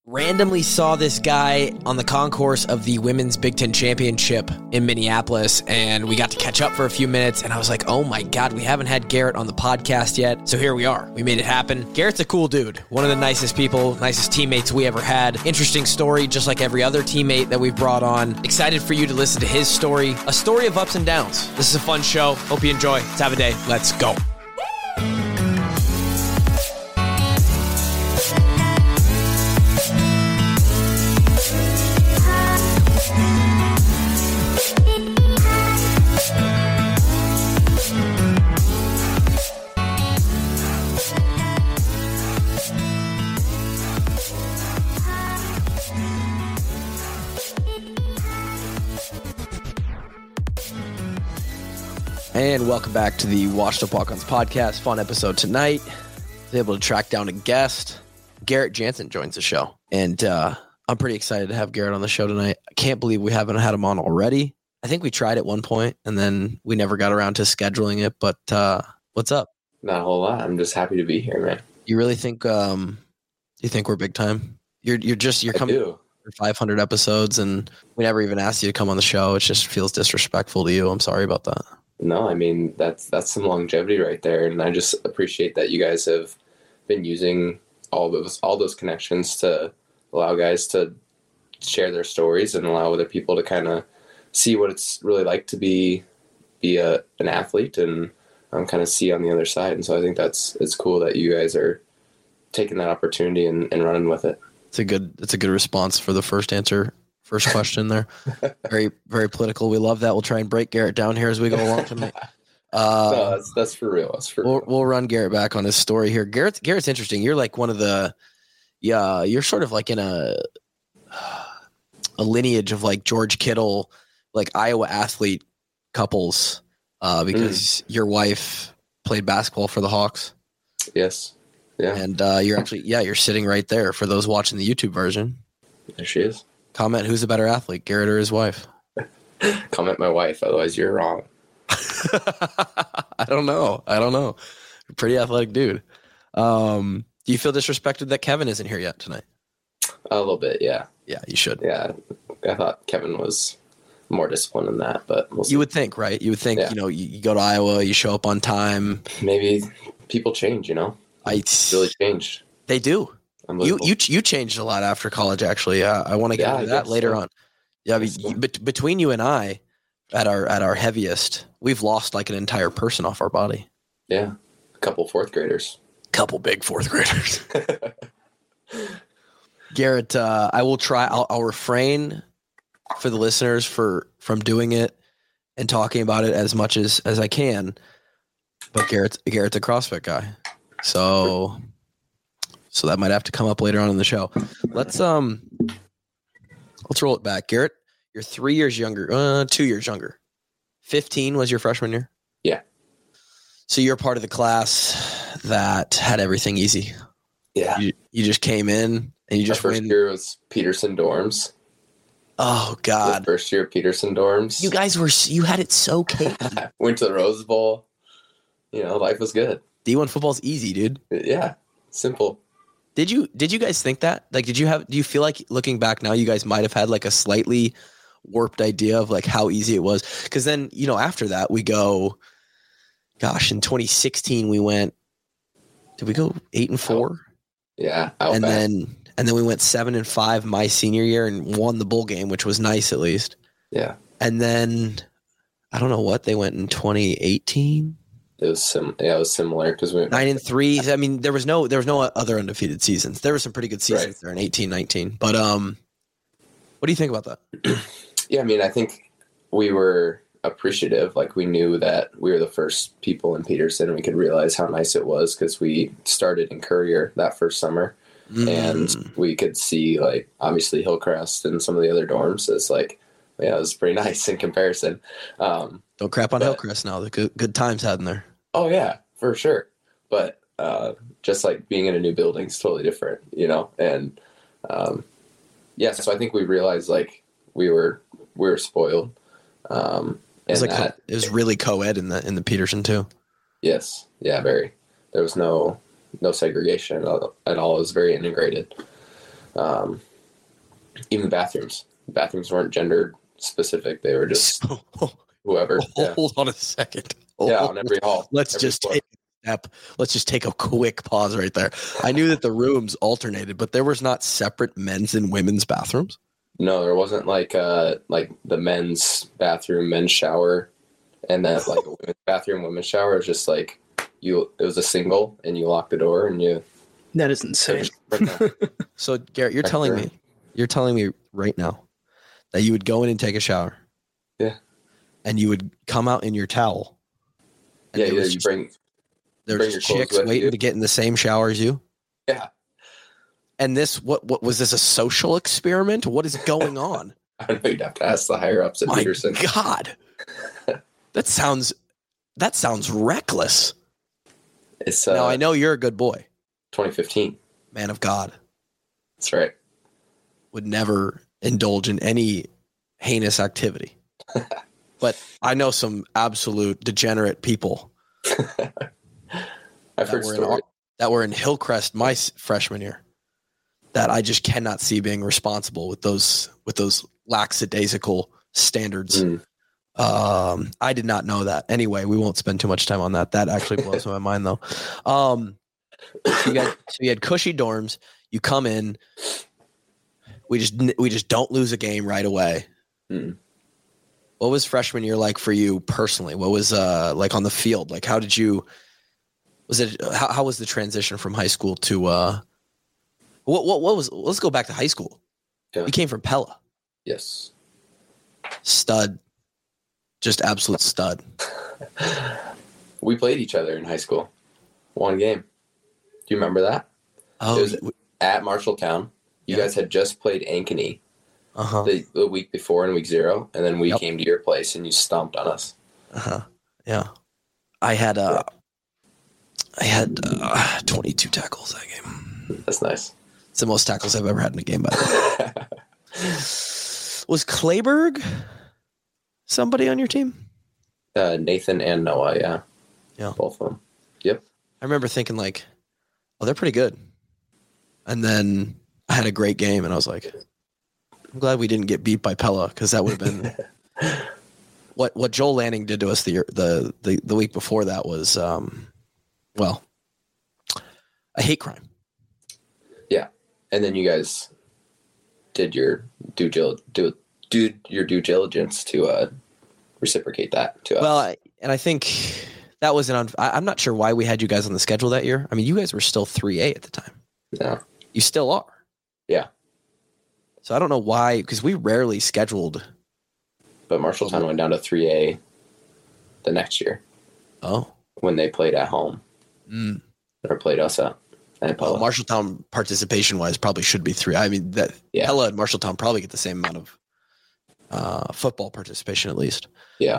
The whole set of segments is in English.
Randomly saw this guy on the concourse of the Women's Big Ten Championship in Minneapolis, and we got to catch up for a few minutes, and I was like, oh my God, we haven't had Garrett on the podcast yet, so here we are. We made it happen. Garrett's a cool dude. One of the nicest people, nicest teammates we ever had. Interesting story, just like every other teammate that we've brought on. Excited for you to listen to his story. A story of ups and downs. This is a fun show. Hope you enjoy. Let's have a day. Let's go. And welcome back to the Washed Up Walk-Ons podcast. Fun episode tonight. I was able to track down a guest. Garrett Jansen joins the show. And I'm pretty excited to have Garrett on the show tonight. I can't believe we haven't had him on already. I think we tried at one point, and then we never got around to scheduling it. But what's up? Not a whole lot. I'm just happy to be here, man. You really think you think we're big time? You're coming for 500 episodes, and we never even asked you to come on the show. It just feels disrespectful to you. I'm sorry about that. No, I mean, that's some longevity right there. And I just appreciate that you guys have been using all those connections to allow guys to share their stories and allow other people to kind of see what it's really like to be an athlete and kind of see on the other side. And so I think it's cool that you guys are taking that opportunity and running with it. It's a good response for the first question there. Very, very political. We love that. We'll try and break Garrett down here as we go along tonight. No, that's for real. We'll run Garrett back on his story here. Garrett's interesting. You're like one of the, you're sort of like in a lineage of like George Kittle, like Iowa athlete couples, because your wife played basketball for the Hawks. Yes. Yeah. And you're sitting right there for those watching the YouTube version. There she is. Comment who's a better athlete, Garrett or his wife? Comment my wife, otherwise you're wrong. I don't know. Pretty athletic dude. Do you feel disrespected that Kevin isn't here yet tonight? A little bit, yeah. Yeah, you should. Yeah, I thought Kevin was more disciplined than that, but we'll see. You would think, right? You would think, yeah. You go to Iowa, you show up on time. Maybe people change, It's really changed. They do. You changed a lot after college, actually. I want to get into that later on. Yeah, between you and I, at our heaviest, we've lost like an entire person off our body. Yeah, a couple fourth graders. Couple big fourth graders. Garrett, I will try. I'll refrain for the listeners from doing it and talking about it as much as I can. But Garrett's a CrossFit guy, so that might have to come up later on in the show. Let's roll it back. Garrett, you're 3 years younger, 2 years younger. 15 was your freshman year? Yeah. So you're part of the class that had everything easy. Yeah. You just came in and you just Our first year was Peterson dorms. Oh God. The first year of Peterson dorms. You had it so cake. Went to the Rose Bowl. Life was good. D1 football's easy, dude. Yeah. Simple. Did you guys think that? Like, do you feel like looking back now, you guys might have had like a slightly warped idea of like how easy it was? Because then, after that we go, gosh, in 2016 did we go 8-4? Yeah. And then we went 7-5 my senior year and won the bowl game, which was nice at least. Yeah. And then I don't know what they went in 2018. It was similar because we went 9-3. I mean, there was no other undefeated seasons. There were some pretty good seasons there in 18-19. But what do you think about that? Yeah, I mean, I think we were appreciative. Like, we knew that we were the first people in Peterson, and we could realize how nice it was because we started in Courier that first summer, and we could see, like, obviously Hillcrest and some of the other dorms. It's like, yeah, it was pretty nice in comparison. Don't crap on Hillcrest now. The good times had in there. Oh yeah, for sure. But just like being in a new building is totally different, And so I think we realized like we were spoiled. It was really co-ed in the Peterson too. Yes. Yeah, very. There was no segregation at all. It was very integrated. Even the bathrooms weren't gender specific. They were just whoever. Hold on a second. On every hall. Let's just take a quick pause right there. I knew that the rooms alternated, but there was not separate men's and women's bathrooms. No, there wasn't like the men's bathroom, men's shower, and then like a women's bathroom, women's shower. It was just like it was a single, and you lock the door, and you. That is insane. So Garrett, you're telling me right now that you would go in and take a shower. Yeah. And you would come out in your towel. Yeah, you bring. There's chicks waiting to get in the same shower as you. Yeah. And this, what was this, a social experiment? What is going on? I don't know. You'd have to ask the higher ups at Peterson. My God, that sounds reckless. It's now I know you're a good boy. 2015. Man of God. That's right. Would never indulge in any heinous activity. But I know some absolute degenerate people. I've heard stories that were in Hillcrest my freshman year that I just cannot see being responsible with those lackadaisical standards. I did not know that. Anyway, we won't spend too much time on that. That actually blows my mind though. So you had cushy dorms. You come in. We just don't lose a game right away. What was freshman year like for you personally? What was like on the field? Like how was the transition from high school to what was, let's go back to high school. Yeah. You came from Pella. Yes. Stud. Just absolute stud. We played each other in high school. One game. Do you remember that? Oh, it was at Marshalltown. You guys had just played Ankeny the week before in week 0, and then we came to your place and you stomped on us. Yeah. I had 22 tackles that game. That's nice. It's the most tackles I've ever had in a game, by the way. Was Clayburg somebody on your team? Nathan and Noah, yeah. Both of them. Yep. I remember thinking like, oh, they're pretty good. And then I had a great game, and I was like, I'm glad we didn't get beat by Pella, because that would have been what Joel Lanning did to us the week before that was, well, a hate crime. Yeah, and then you guys did your due diligence to reciprocate that to us. Well, I think that was I'm not sure why we had you guys on the schedule that year. I mean, you guys were still 3A at the time. Yeah. You still are. Yeah. So I don't know why, because we rarely scheduled. But Marshalltown went down to 3A the next year. Oh. When they played at home. Or played us at Pella. Marshalltown participation-wise probably should be 3. I mean, Pella and Marshalltown probably get the same amount of football participation at least. Yeah.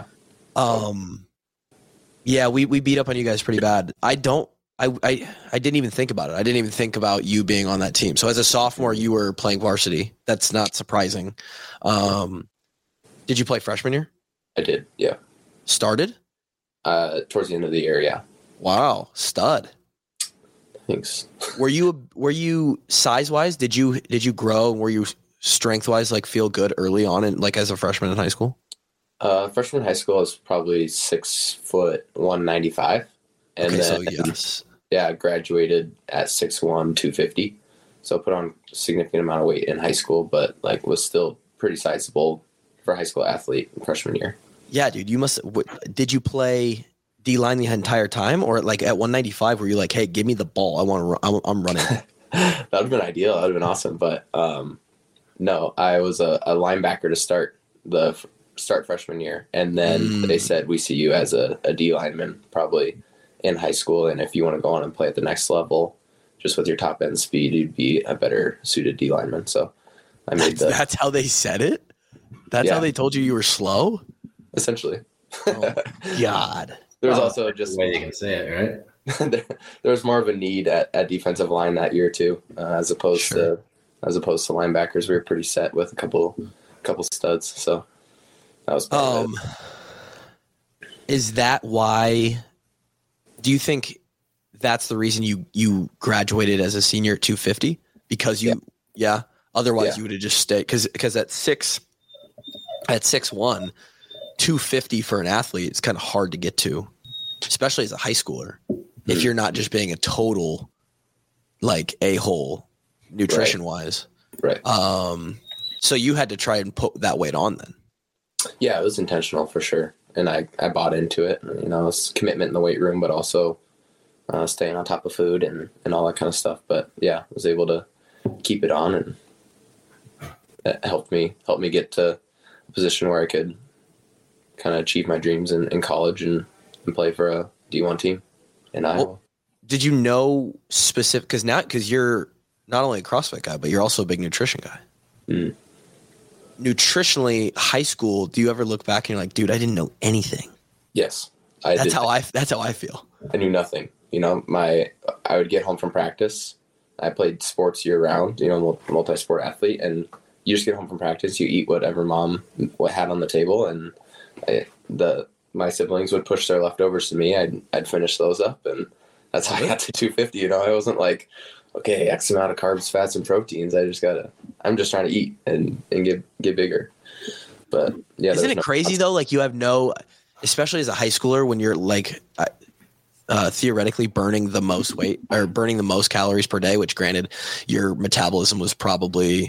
Yeah, we beat up on you guys pretty bad. I didn't even think about it. I didn't even think about you being on that team. So as a sophomore, you were playing varsity. That's not surprising. Did you play freshman year? I did, yeah. Started? Towards the end of the year, yeah. Wow, stud. Thanks. Were you size-wise? Did you grow? Were you strength-wise feel good early on in as a freshman in high school? Freshman in high school, I was probably 6'1", 195. And okay, then, so yes. Yeah, I graduated at 6'1", 250. So I put on a significant amount of weight in high school, but was still pretty sizable for a high school athlete in freshman year. Yeah, dude, did you play D-line the entire time, or at 195 were you like, hey, give me the ball, I'm running? That would have been ideal. That would have been awesome. But no, I was a linebacker to start freshman year, and then they said we see you as a D lineman probably in high school, and if you want to go on and play at the next level, just with your top end speed, you'd be a better suited D lineman. So I made that's how they said it. That's how they told you were slow. Essentially. Oh, God. There was also just the way you can say it, right? there was more of a need at defensive line that year too, as opposed to linebackers. We were pretty set with a couple studs, so that was part of it. Is that why? Do you think that's the reason you graduated as a senior at 250? Because you Yeah. Otherwise, Yeah. you would have just stayed because at 6'1", 250 for an athlete, it's kind of hard to get to, especially as a high schooler. If you're not just being a total like a-hole nutrition wise. Right. So you had to try and put that weight on then. Yeah, it was intentional for sure. And I bought into it. You know, it's commitment in the weight room, but also staying on top of food and all that kind of stuff. But yeah, I was able to keep it on, and that helped me get to a position where I could kind of achieve my dreams in college and play for a D1 team in Iowa. Well, did you know specific, because you're not only a CrossFit guy, but you're also a big nutrition guy. Nutritionally, high school, do you ever look back and you're like, dude, I didn't know anything? Yes. That's how I feel. I knew nothing. You know, I would get home from practice. I played sports year round, you know, multi-sport athlete, and you just get home from practice, you eat whatever mom had on the table, and my siblings would push their leftovers to me. I'd finish those up, and that's how I got to 250. You know, I wasn't like, okay, X amount of carbs, fats, and proteins. I'm just trying to eat and get bigger. But yeah, isn't it crazy though? Like you have especially as a high schooler, when you're like theoretically burning the most weight or burning the most calories per day, which granted your metabolism was probably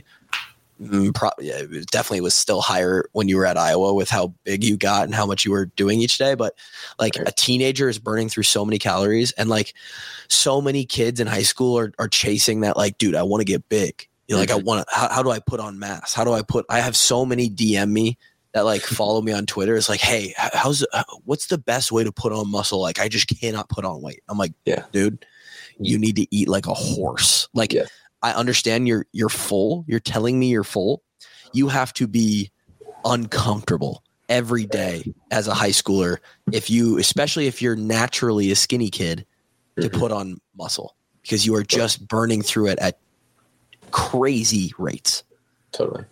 it definitely was still higher when you were at Iowa with how big you got and how much you were doing each day. But like a teenager is burning through so many calories, and like so many kids in high school are chasing that, like, dude, I want to get big. You're like, how do I put on mass? I have so many DM me that like follow me on Twitter. It's like, hey, what's the best way to put on muscle? Like, I just cannot put on weight. I'm like, yeah, dude, you need to eat like a horse. Like, yeah. I understand you're full. You're telling me you're full. You have to be uncomfortable every day as a high schooler. Especially if you're naturally a skinny kid, to put on muscle, because you are just burning through it at crazy rates. Totally.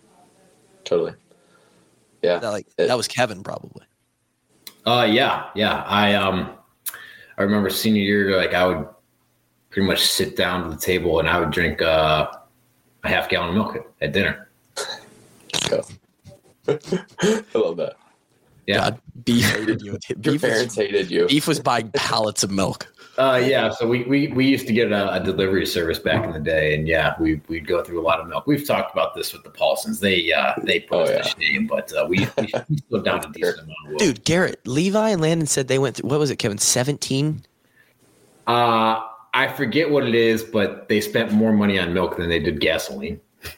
Yeah. That was Kevin probably. Yeah. I remember senior year, like I would pretty much sit down to the table and I would drink a half gallon of milk at dinner. Let's go. I love that. Yeah. God, beef hated you. Your parents hated you. Beef was buying pallets of milk. Yeah. So we used to get a delivery service back in the day, and yeah, we'd go through a lot of milk. We've talked about this with the Paulsons. They put us to shame, but we slowed down a decent amount of milk. Dude, Garrett, Levi and Landon said they went through, what was it, Kevin? 17? I forget what it is, but they spent more money on milk than they did gasoline.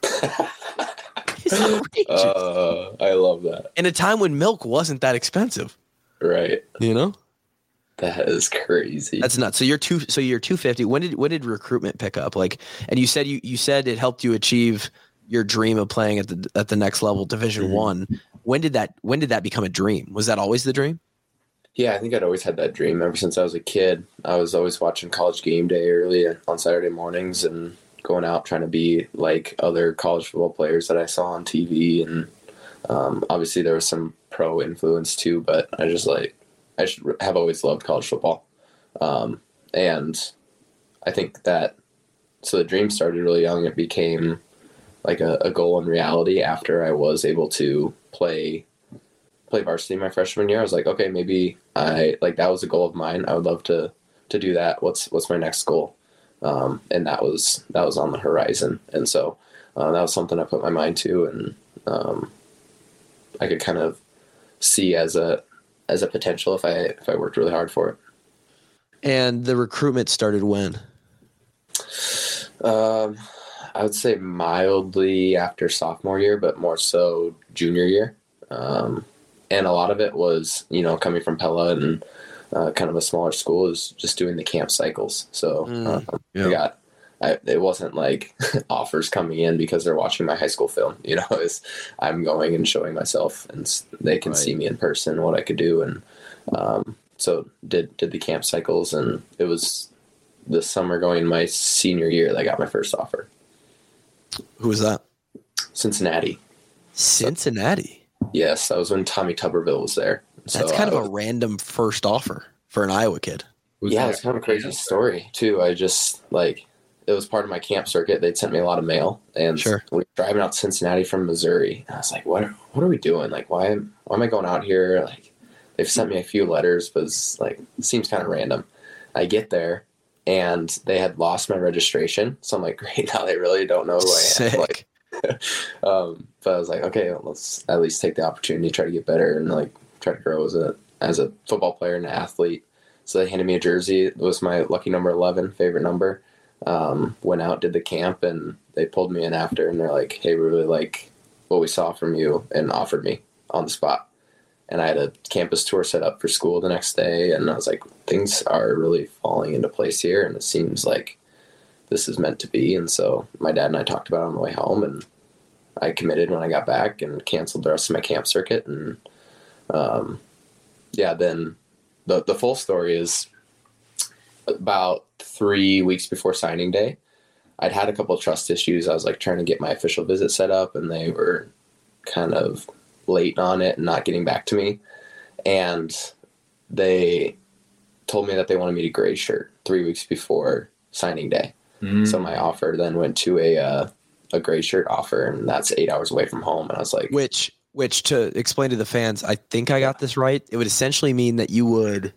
I love that. In a time when milk wasn't that expensive. Right. You know? That is crazy. That's nuts. So you're 250. When did recruitment pick up? Like, and you said it helped you achieve your dream of playing at the next level, Division I. When did that become a dream? Was that always the dream? Yeah, I think I'd always had that dream ever since I was a kid. I was always watching College Game Day early on Saturday mornings and going out trying to be like other college football players that I saw on TV. And obviously there was some pro influence too, but I have always loved college football. And I think so the dream started really young. It became like a goal in reality after I was able to play varsity my freshman year. I was like, okay, maybe that was a goal of mine. I would love to do that. What's my next goal? And that was on the horizon. And so that was something I put my mind to, and I could kind of see as a potential if I worked really hard for it. And the recruitment started when? I would say mildly after sophomore year, but more so junior year. And a lot of it was, coming from Pella and kind of a smaller school, is just doing the camp cycles. So it wasn't like offers coming in because they're watching my high school film. I'm going and showing myself, and they can see me in person, what I could do. And so did the camp cycles, and it was this summer going in my senior year that I got my first offer. Who was that? Cincinnati. Yes, that was when Tommy Tuberville was there. That's kind of a random first offer for an Iowa kid. Yeah, it's kind of a crazy story too. I just it was part of my camp circuit. They'd sent me a lot of mail, and Sure. we were driving out to Cincinnati from Missouri. And I was like, what are we doing? Like, why am I going out here? Like, they've sent me a few letters, but it's like, it seems kind of random. I get there, and they had lost my registration. So I'm like, great, now they really don't know who I am. Like, but I was like, okay, well, let's at least take the opportunity to try to get better and like try to grow as a football player and an athlete. So they handed me a jersey. It was my lucky number 11, favorite number. Went out, did the camp, and they pulled me in after, and they're like, hey, we really like what we saw from you, and offered me on the spot. And I had a campus tour set up for school the next day, and I was like, things are really falling into place here, and it seems like this is meant to be. And so my dad and I talked about it on the way home, and I committed when I got back and canceled the rest of my camp circuit. And then the full story is about 3 weeks before signing day, I'd had a couple of trust issues. I was like trying to get my official visit set up, and they were kind of late on it and not getting back to me. And they told me that they wanted me to gray shirt 3 weeks before signing day. So my offer then went to a gray shirt offer, and that's 8 hours away from home. And I was like, which to explain to the fans, I think I got this right. It would essentially mean that you would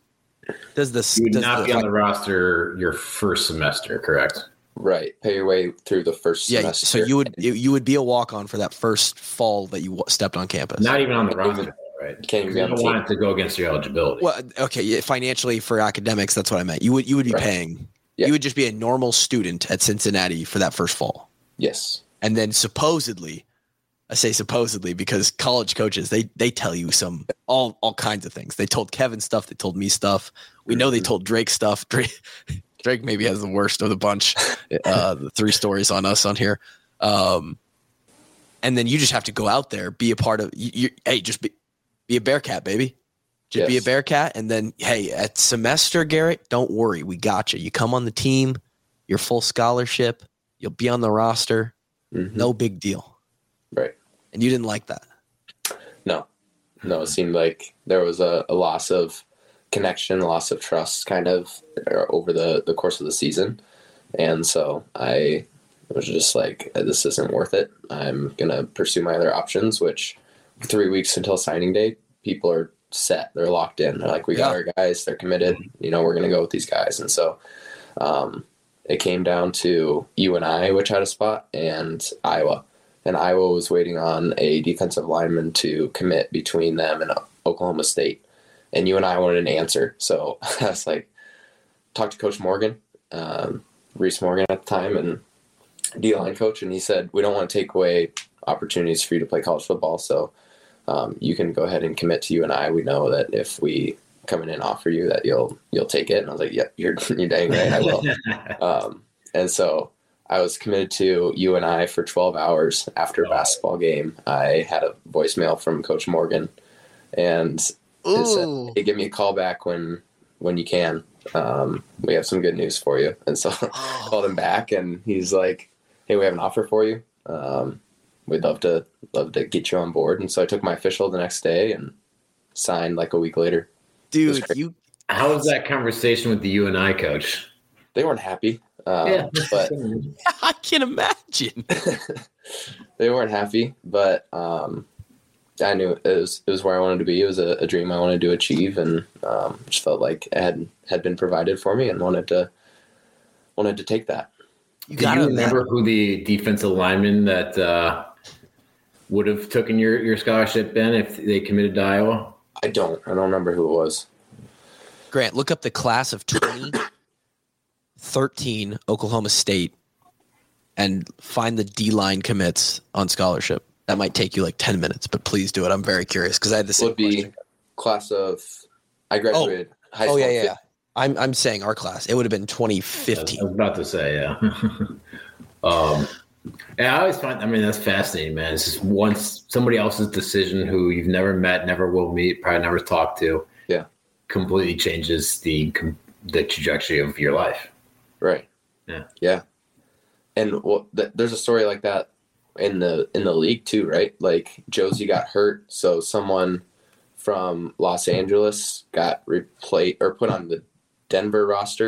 not be on the roster your first semester, correct? Right. Pay your way through the first semester. So you would be a walk-on for that first fall that you stepped on campus. Not even on the roster, right? Can't even you don't want it to go against your eligibility. Well, okay, yeah, financially for academics, that's what I meant. You would be paying. Yeah. You would just be a normal student at Cincinnati for that first fall. Yes. And then supposedly, I say supposedly because college coaches, they tell you all kinds of things. They told Kevin stuff. They told me stuff. We know they told Drake stuff. Drake maybe has the worst of the bunch. The 3 stories on us on here. And then you just have to go out there, be a part of just be a Bearcat, baby. Just be a Bearcat. And then, hey, at semester, Garrett, don't worry. We got you. You come on the team. You're full scholarship. You'll be on the roster. No big deal. Right. And you didn't like that. No, it seemed like there was a loss of connection, a loss of trust kind of over the course of the season. And so I was just like, this isn't worth it. I'm going to pursue my other options, which 3 weeks until signing day, people are set. They're locked in. They're like, we got our guys. They're committed. We're going to go with these guys. And so it came down to UNI, which had a spot, and Iowa. And Iowa was waiting on a defensive lineman to commit between them and Oklahoma State. And UNI wanted an answer. So I was like, talked to Coach Morgan, Reese Morgan at the time, and D-line coach, and he said, we don't want to take away opportunities for you to play college football, so you can go ahead and commit to UNI. We know that if we come in and offer you that you'll take it. And I was like, yeah, you're dang right, I will. And so I was committed to UNI for 12 hours after a basketball game. I had a voicemail from Coach Morgan, and he said, hey, give me a call back when you can. We have some good news for you. And so I called him back, and he's like, hey, we have an offer for you. We'd love to get you on board. And so I took my official the next day and signed like a week later. Dude, how was that conversation with the UNI coach? They weren't happy. But I can imagine. They weren't happy, but I knew it was where I wanted to be. It was a dream I wanted to achieve, and just felt like it had been provided for me, and wanted to take that. Do you remember who the defensive lineman that would have taken your scholarship been if they committed to Iowa? I don't remember who it was. Grant, look up the class of 2013 Oklahoma State and find the D-line commits on scholarship. That might take you like 10 minutes, but please do it. I'm very curious because I had the same question. Class of – I graduated high school. Oh, yeah. I'm saying our class. It would have been 2015. I was about to say, yeah. Yeah, I always find, that's fascinating, man. It's just once somebody else's decision who you've never met, never will meet, probably never talked to, completely changes the trajectory of your life. Right. Yeah. And there's a story like that in the league too, right? Like Josie got hurt, so someone from Los Angeles got replaced or put on the Denver roster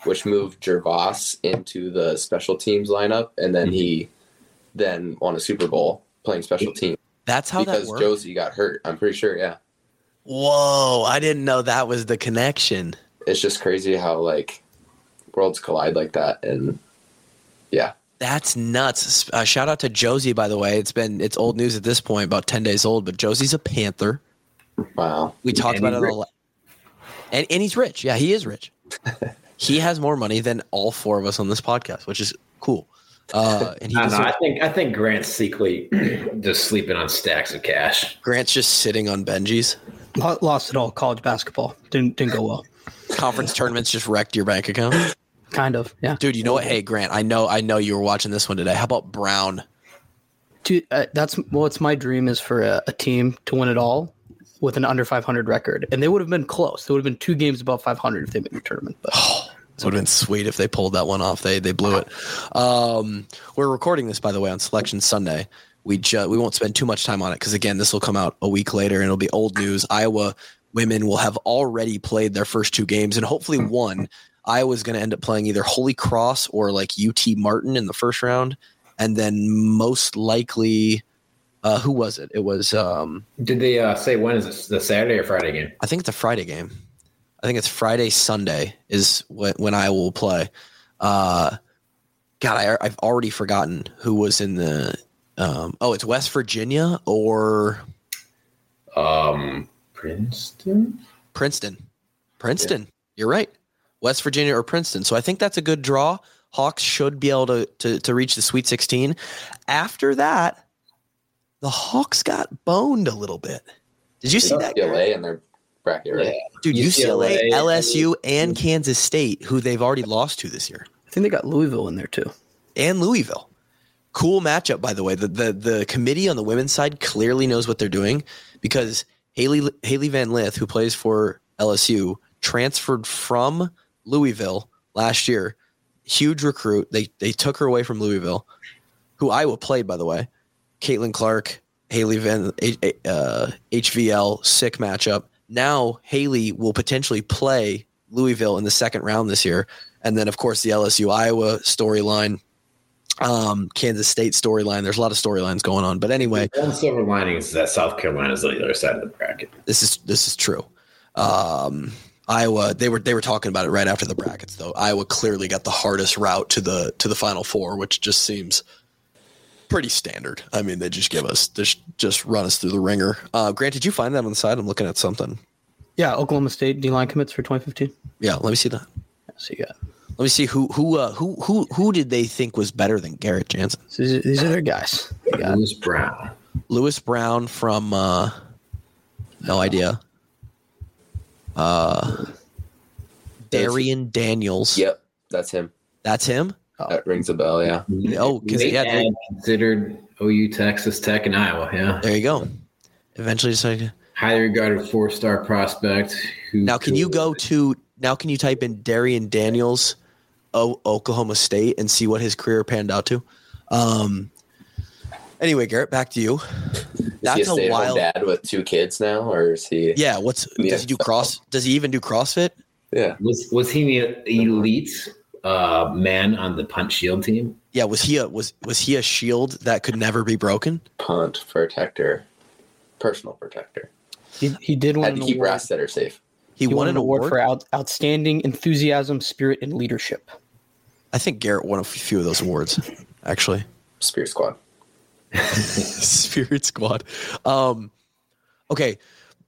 which moved Gervais into the special teams lineup, and then he then won a Super Bowl playing special teams. That's how that worked? Because Josie got hurt, I'm pretty sure, yeah. Whoa, I didn't know that was the connection. It's just crazy how, like, worlds collide like that, and yeah. That's nuts. Shout out to Josie, by the way. It's old news at this point, about 10 days old, but Josie's a Panther. Wow. We talked about it a lot. And he's rich. Yeah, he is rich. He has more money than all four of us on this podcast, which is cool. And he I think Grant's secretly just sleeping on stacks of cash. Grant's just sitting on Benji's. Lost it all. College basketball didn't go well. Conference tournaments just wrecked your bank account. Kind of, yeah. Dude, you know what? Hey, Grant, I know you were watching this one today. How about Brown? Dude, it's my dream is for a team to win it all with an under 500 record, and they would have been close. There would have been 2 games above 500 if they made the tournament. But it would have been sweet if they pulled that one off. They blew it. We're recording this, by the way, on Selection Sunday. We won't spend too much time on it because, again, this will come out a week later and it'll be old news. Iowa women will have already played their first 2 games and hopefully won. Iowa's going to end up playing either Holy Cross or like UT Martin in the first round, and then most likely, who was it? It was. Did they say when is it? The Saturday or Friday game? I think it's a Friday game. I think it's Friday, Sunday is when Iowa will play. God, I've already forgotten who was in the. It's West Virginia or. Princeton. Yeah. You're right. West Virginia or Princeton. So I think that's a good draw. Hawks should be able to reach the Sweet 16. After that, the Hawks got boned a little bit. Did you see that? UCLA in their bracket, right? Yeah. Dude, UCLA, LSU, and Kansas State, who they've already lost to this year. I think they got Louisville in there too. And Louisville. Cool matchup, by the way. The committee on the women's side clearly knows what they're doing because Haley Van Lith, who plays for LSU, transferred from Louisville last year. Huge recruit. They took her away from Louisville, who Iowa played, by the way. Caitlin Clark, Haley Van HVL, sick matchup. Now Haley will potentially play Louisville in the second round this year. And then, of course, the LSU Iowa storyline, Kansas State storyline. There's a lot of storylines going on. But anyway. One silver lining is that South Carolina is on the other side of the bracket. This is true. Iowa, they were talking about it right after the brackets, though. Iowa clearly got the hardest route to the Final Four, which just seems pretty standard. I mean, they just just run us through the ringer. Grant, did you find that on the side? I'm looking at something. Yeah, Oklahoma State D-line commits for 2015. Yeah, let me see that. Let me see who did they think was better than Garrett Jansen? So these are their guys. Lewis Brown from no idea. Darian Daniels. Yep, that's him. That's him? That rings a bell, yeah. Oh, because they considered OU, Texas Tech, and Iowa, yeah. There you go. Eventually decided. Highly regarded 4-star prospect. Now can you type in Darian Daniels, Oklahoma State, and see what his career panned out to? Anyway, Garrett, back to you. That's is he a wild dad with 2 kids now, or is he? Yeah. Does he do Does he even do CrossFit? Yeah. Was he an elite man on the punt shield team? Yeah. Was he a shield that could never be broken? Punt protector, personal protector. He did win had to keep rats that are safe. He won an award for outstanding enthusiasm, spirit, and leadership. I think Garrett won a few of those awards, actually. Spirit Squad. Spirit Squad. Okay.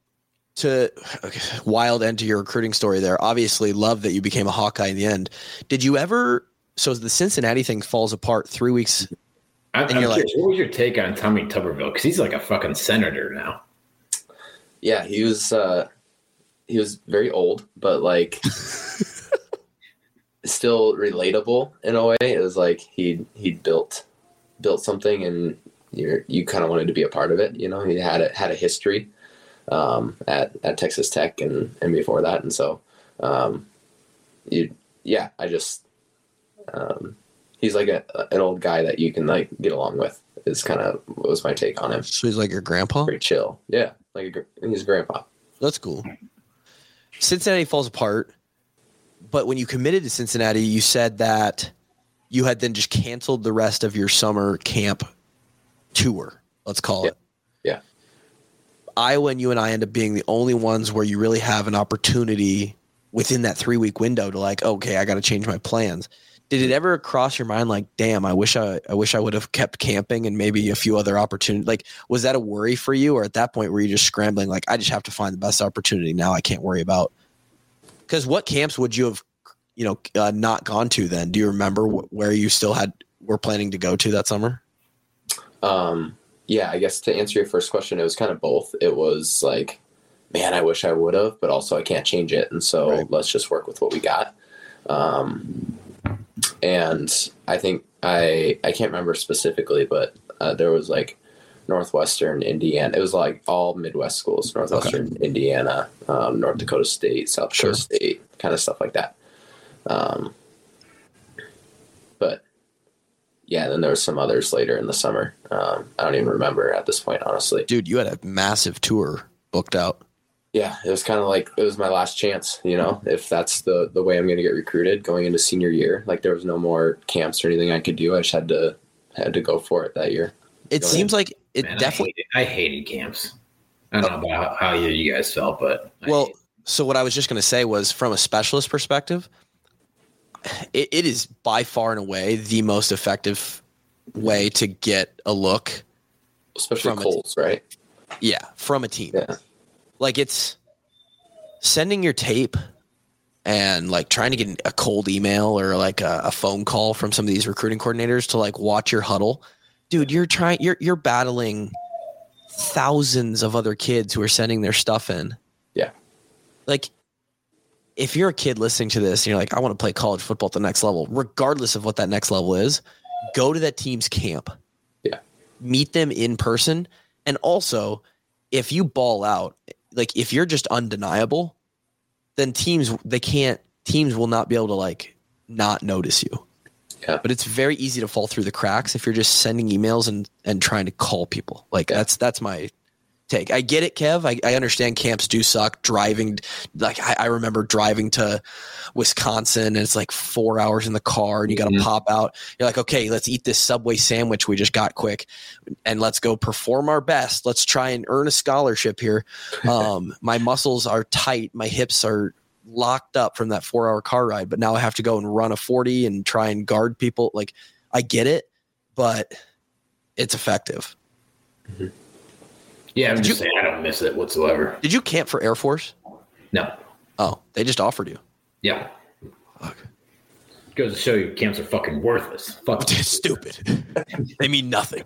Wild end to your recruiting story there. Obviously, love that you became a Hawkeye in the end. Did you ever? So the Cincinnati thing falls apart 3 weeks. I'm curious, what was your take on Tommy Tuberville? Because he's like a fucking senator now. Yeah, he was very old, but like still relatable in a way. It was like he built something, and you kind of wanted to be a part of it. You know, he had a history at Texas Tech and before that, and so he's like an old guy that you can like get along with. Is kind of what was my take on him. So he's like your grandpa? Pretty chill. Yeah, he's grandpa. That's cool. Cincinnati falls apart. but when you committed to Cincinnati, you said that you had then just canceled the rest of your summer camp tour, let's call it. Yeah. Iowa and UNI end up being the only ones where you really have an opportunity within that 3-week window to like, okay, I got to change my plans. Did it ever cross your mind like, damn, I wish I would have kept camping and maybe a few other opportunities? Like, was that a worry for you, or at that point were you just scrambling like, I just have to find the best opportunity now? I can't worry about. Because what camps would you have, not gone to then? Do you remember where you still were planning to go to that summer? Yeah, I guess to answer your first question, it was kind of both. It was like, man, I wish I would have, but also I can't change it, and so let's just work with what we got. And I think I can't remember specifically, but there was like Northwestern Indiana. It was like all Midwest schools, Northwestern Indiana, North Dakota State, South Dakota State, kind of stuff like that. But yeah, then there was some others later in the summer. I don't even remember at this point, honestly. Dude, you had a massive tour booked out. Yeah, it was kind of like it was my last chance, if that's the way I'm going to get recruited going into senior year. Like there was no more camps or anything I could do. I just had to go for it that year. It seems like it definitely. I hated camps. I don't know about how you guys felt, but so what I was just going to say was from a specialist perspective, it is by far and away the most effective way to get a look, especially from Colts, right? Yeah, from a team. Yeah. Like it's sending your tape and like trying to get a cold email or like a phone call from some of these recruiting coordinators to like watch your huddle. Dude, you're battling thousands of other kids who are sending their stuff in. Yeah. Like if you're a kid listening to this and you're like, I want to play college football at the next level, regardless of what that next level is, go to that team's camp. Yeah. Meet them in person. And also, if you ball out, like if you're just undeniable, then teams will not be able to like not notice you. Yeah. But it's very easy to fall through the cracks if you're just sending emails and trying to call people. Like that's my take. I get it, Kev. I understand camps do suck. Driving, like I remember driving to Wisconsin and it's like 4 hours in the car and you got to pop out. You're like, okay, let's eat this Subway sandwich we just got quick and let's go perform our best. Let's try and earn a scholarship here. My muscles are tight. My hips are locked up from that 4-hour car ride, but now I have to go and run a 40 and try and guard people. Like I get it, but it's effective. Mm-hmm. Yeah, I'm just saying I don't miss it whatsoever. Did you camp for Air Force? No. Oh, they just offered you. Yeah. Fuck. Goes to show you camps are fucking worthless. Fuck. Stupid. They mean nothing.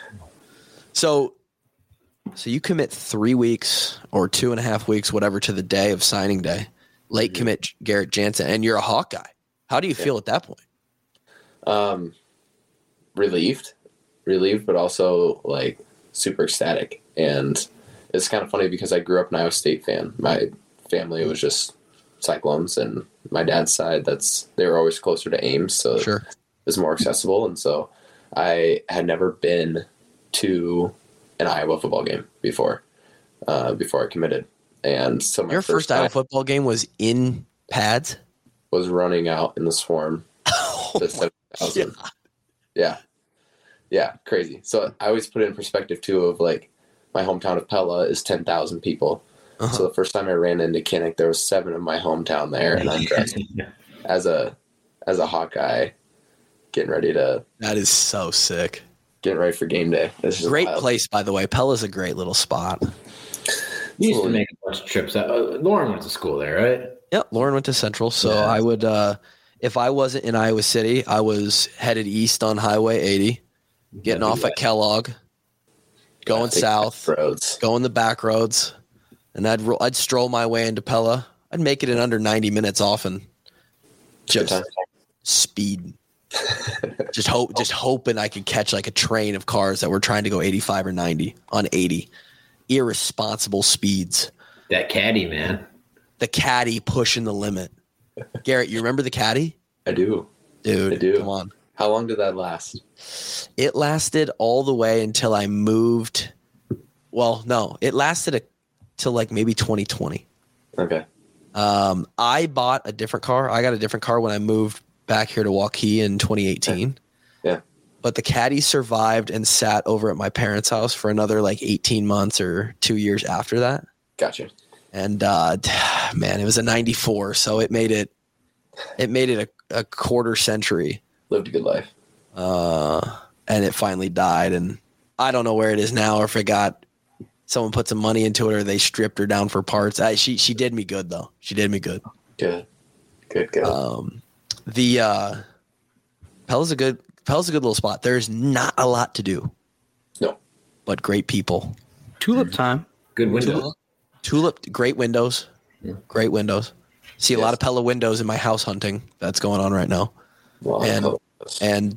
So you commit 3 weeks or 2.5 weeks, whatever, to the day of signing day. Late commit Garrett Jansen, and you're a Hawkeye. How do you feel at that point? Relieved, but also like super ecstatic. And it's kind of funny because I grew up an Iowa State fan. My family was just Cyclones, and my dad's side, they were always closer to Ames, so sure. It was more accessible. And so I had never been to an Iowa football game before I committed. And so my your first Iowa football game was in pads? Was running out in the swarm. To 7,000. Yeah, crazy. So I always put it in perspective too of like my hometown of Pella is 10,000 people. Uh-huh. So the first time I ran into Kinnick, there was 7 of my hometown there, and I'm dressed as a Hawkeye, getting ready to. That is so sick. Getting ready for game day. This is great wild. Place, by the way. Pella's a great little spot. You used to make a bunch of trips. Lauren went to school there, right? Yeah, Lauren went to Central. So yeah. I would, if I wasn't in Iowa City, I was headed east on Highway 80, getting off at Kellogg, going south, going the back roads, and I'd stroll my way into Pella. I'd make it in under 90 minutes often. Just speed. just hoping I could catch like a train of cars that were trying to go 85 or 90 on 80. Irresponsible speeds. That caddy, man. The caddy pushing the limit. Garrett, you remember the caddy? I do. Dude, I do. Come on. How long did that last? It lasted all the way until I moved. Well, no, it lasted till like maybe 2020. Okay. I bought a different car. I got a different car when I moved back here to Waukee in 2018. Yeah. But the Caddy survived and sat over at my parents' house for another like 18 months or 2 years after that. Gotcha. And man, it was a 94, so it made it a quarter century. Lived a good life. And it finally died, and I don't know where it is now, or if it got someone put some money into it, or they stripped her down for parts. She did me good though. She did me good. Good. The Pella's a good little spot. There's not a lot to do. No. But great people. Tulip time. Good window. Tulip, great windows. Yeah. Great windows. See a lot of Pella windows in my house hunting. That's going on right now. Wow. And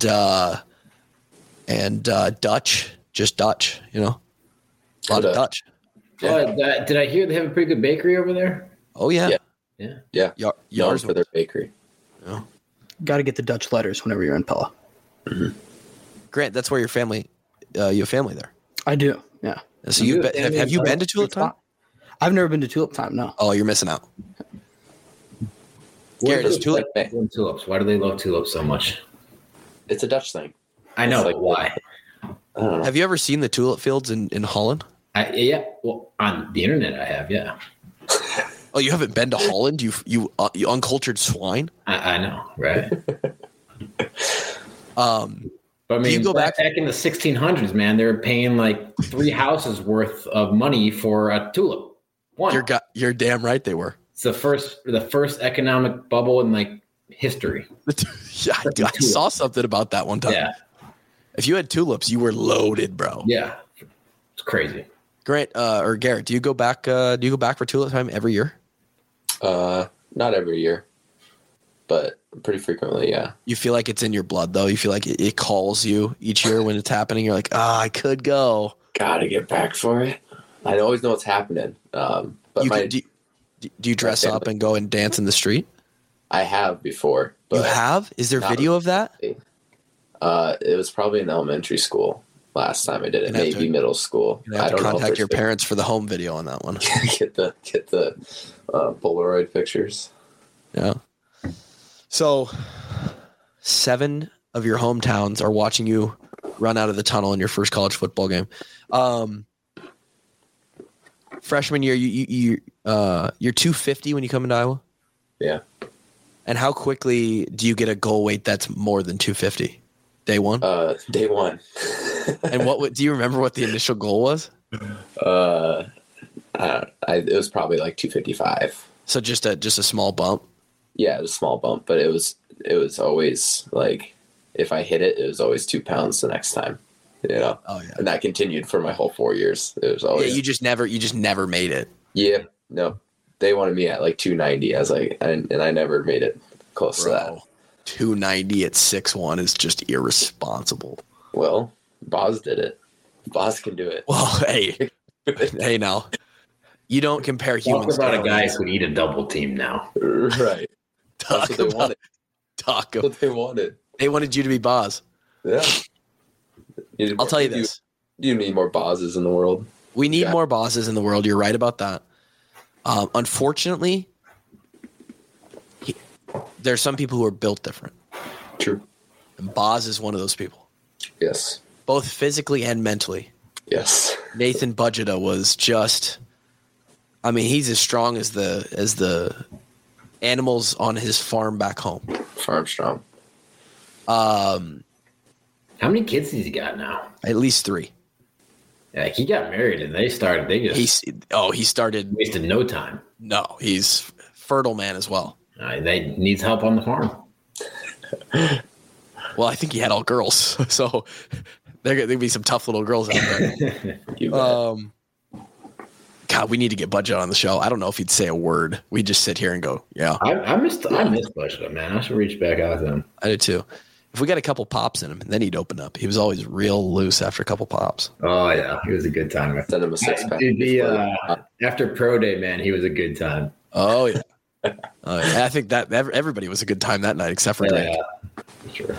Dutch, just Dutch, you know. A lot of Dutch. Yeah. Did I hear they have a pretty good bakery over there? Oh yeah. Yeah. Yours for their bakery. Yeah. Got to get the Dutch letters whenever you're in Pella. Mm-hmm. Grant, that's where your family, you have family there. I do. Yeah. So have you been to Tulip Time? I've never been to Tulip Time. No. Oh, you're missing out. Garrett, is Tulip? Tulips. Why do they love tulips so much? It's a Dutch thing. I know. It's Why? I don't know. Have you ever seen the tulip fields in Holland? Yeah. Well, on the internet, I have. Yeah. Oh, you haven't been to Holland? You uncultured swine. I know, right? But I mean, you go back in the 1600s, man, they were paying like 3 houses worth of money for a tulip. One. You're damn right they were. It's the first economic bubble in like history. Yeah, I saw something about that one time. Yeah. If you had tulips, you were loaded, bro. Yeah. It's crazy. Grant or Garrett, do you go back for Tulip Time every year? Not every year, but pretty frequently, yeah. You feel like it's in your blood, though. You feel like it calls you each year when it's happening. You're like, I could go. Gotta get back for it. I always know what's happening. But do you dress up and go and dance in the street? I have before. But you have? Is there video of that? It was probably in elementary school last time I did it. Maybe middle school. You have to contact your parents for the home video on that one. get the Polaroid pictures. Yeah. So 7 of your hometowns are watching you run out of the tunnel in your first college football game. Freshman year, you're 250 when you come into Iowa? Yeah. And how quickly do you get a goal weight that's more than 250? Day one? Day one. And do you remember what the initial goal was? It was probably like 255. So just a small bump? Yeah, it was a small bump, but it was always like, if I hit it, it was always 2 pounds the next time. You know? Oh yeah. And that continued for my whole 4 years. It was always. Yeah, you just never made it. Yeah, no. They wanted me at like 290. I was like, and I never made it close to that. 290 at 6'1" is just irresponsible. Well, Boz did it. Boz can do it. Well, hey now. You don't compare humans. Talk about a guy who need a double team now. Right. That's what they wanted. That's what they wanted. They wanted you to be Boz. Yeah. I'll tell you this. You need more Bozes in the world. We need more bosses in the world. You're right about that. Unfortunately, there's some people who are built different. True. And Boz is one of those people. Yes. Both physically and mentally. Yes. Nathan Budgeta was just, I mean, he's as strong as the animals on his farm back home. Farm strong. How many kids has he got now? At least 3. Yeah, he got married and he started wasted no time. No, he's fertile man as well. They needs help on the farm. Well, I think he had all girls, so there'd be some tough little girls out there. God, we need to get Budget on the show. I don't know if he'd say a word. We just sit here and go, yeah. I miss Budget, man. I should reach back out to him. I do too. If we got a couple pops in him, then he'd open up. He was always real loose after a couple pops. Oh yeah, he was a good time. Send him a 6-pack. After pro day, man, he was a good time. Oh yeah. I think that everybody was a good time that night except for Grant. Sure.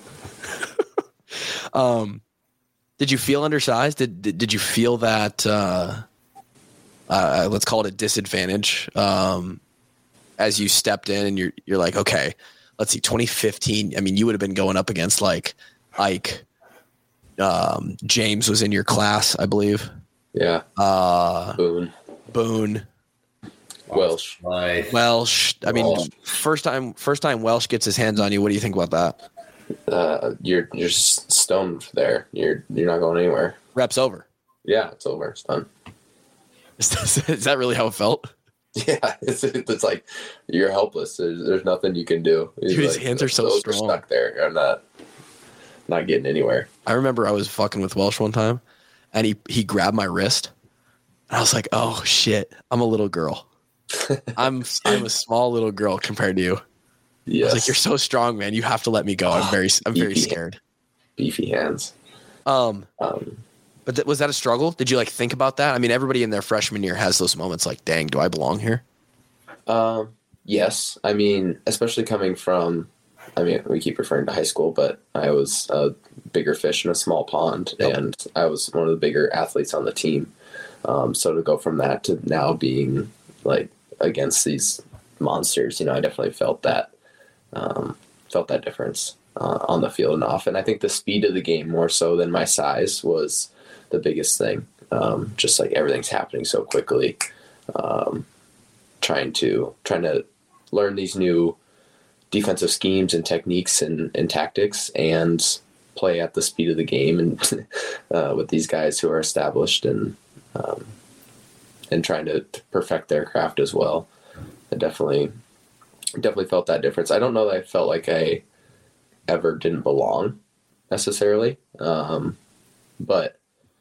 Did you feel undersized? Did you feel that? Let's call it a disadvantage as you stepped in and you're like, okay, let's see, 2015. I mean, you would have been going up against like Ike. James was in your class, I believe. Yeah. Boone. Welsh. I mean, first time Welsh gets his hands on you. What do you think about that? You're just stoned there. You're not going anywhere. Rep's over. Yeah, it's over. It's done. Is that really how it felt? Yeah, it's like you're helpless. There's nothing you can do. Dude, his hands are so strong. Are stuck there. I'm not getting anywhere. I remember I was fucking with Welsh one time, and he grabbed my wrist, and I was like, "Oh shit, I'm a little girl. I'm a small little girl compared to you." Yes. I was like, "You're so strong, man. You have to let me go. I'm very scared." Beefy hands. But was that a struggle? Did you like think about that? I mean, everybody in their freshman year has those moments like, dang, do I belong here? Yes. I mean, especially coming from, I mean, we keep referring to high school, but I was a bigger fish in a small pond, and I was one of the bigger athletes on the team. So to go from that to now being like against these monsters, I definitely felt that difference on the field and off. And I think the speed of the game more so than my size was the biggest thing. Just like everything's happening so quickly. Trying to learn these new defensive schemes and techniques and tactics and play at the speed of the game and with these guys who are established and trying to perfect their craft as well. I definitely felt that difference. I don't know that I felt like I ever didn't belong necessarily. But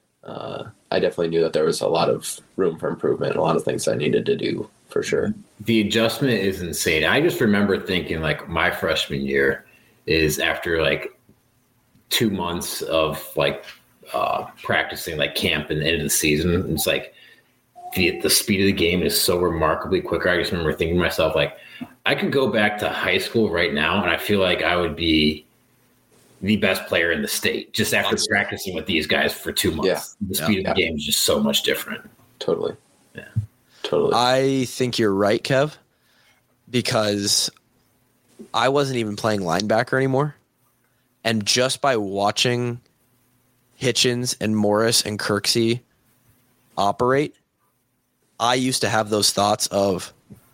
I definitely knew that there was a lot of room for improvement, a lot of things I needed to do for sure. The adjustment is insane. I just remember thinking like my freshman year is after like 2 months of like practicing like camp and the end of the season. It's like the speed of the game is so remarkably quicker. I just remember thinking to myself, like, I could go back to high school right now and I feel like I would be the best player in the state just after practicing with these guys for 2 months. Yeah. The speed of the game is just so much different. Totally. Yeah. Totally. I think you're right, Kev, because I wasn't even playing linebacker anymore. And just by watching Hitchens and Morris and Kirksey operate, I used to have those thoughts of,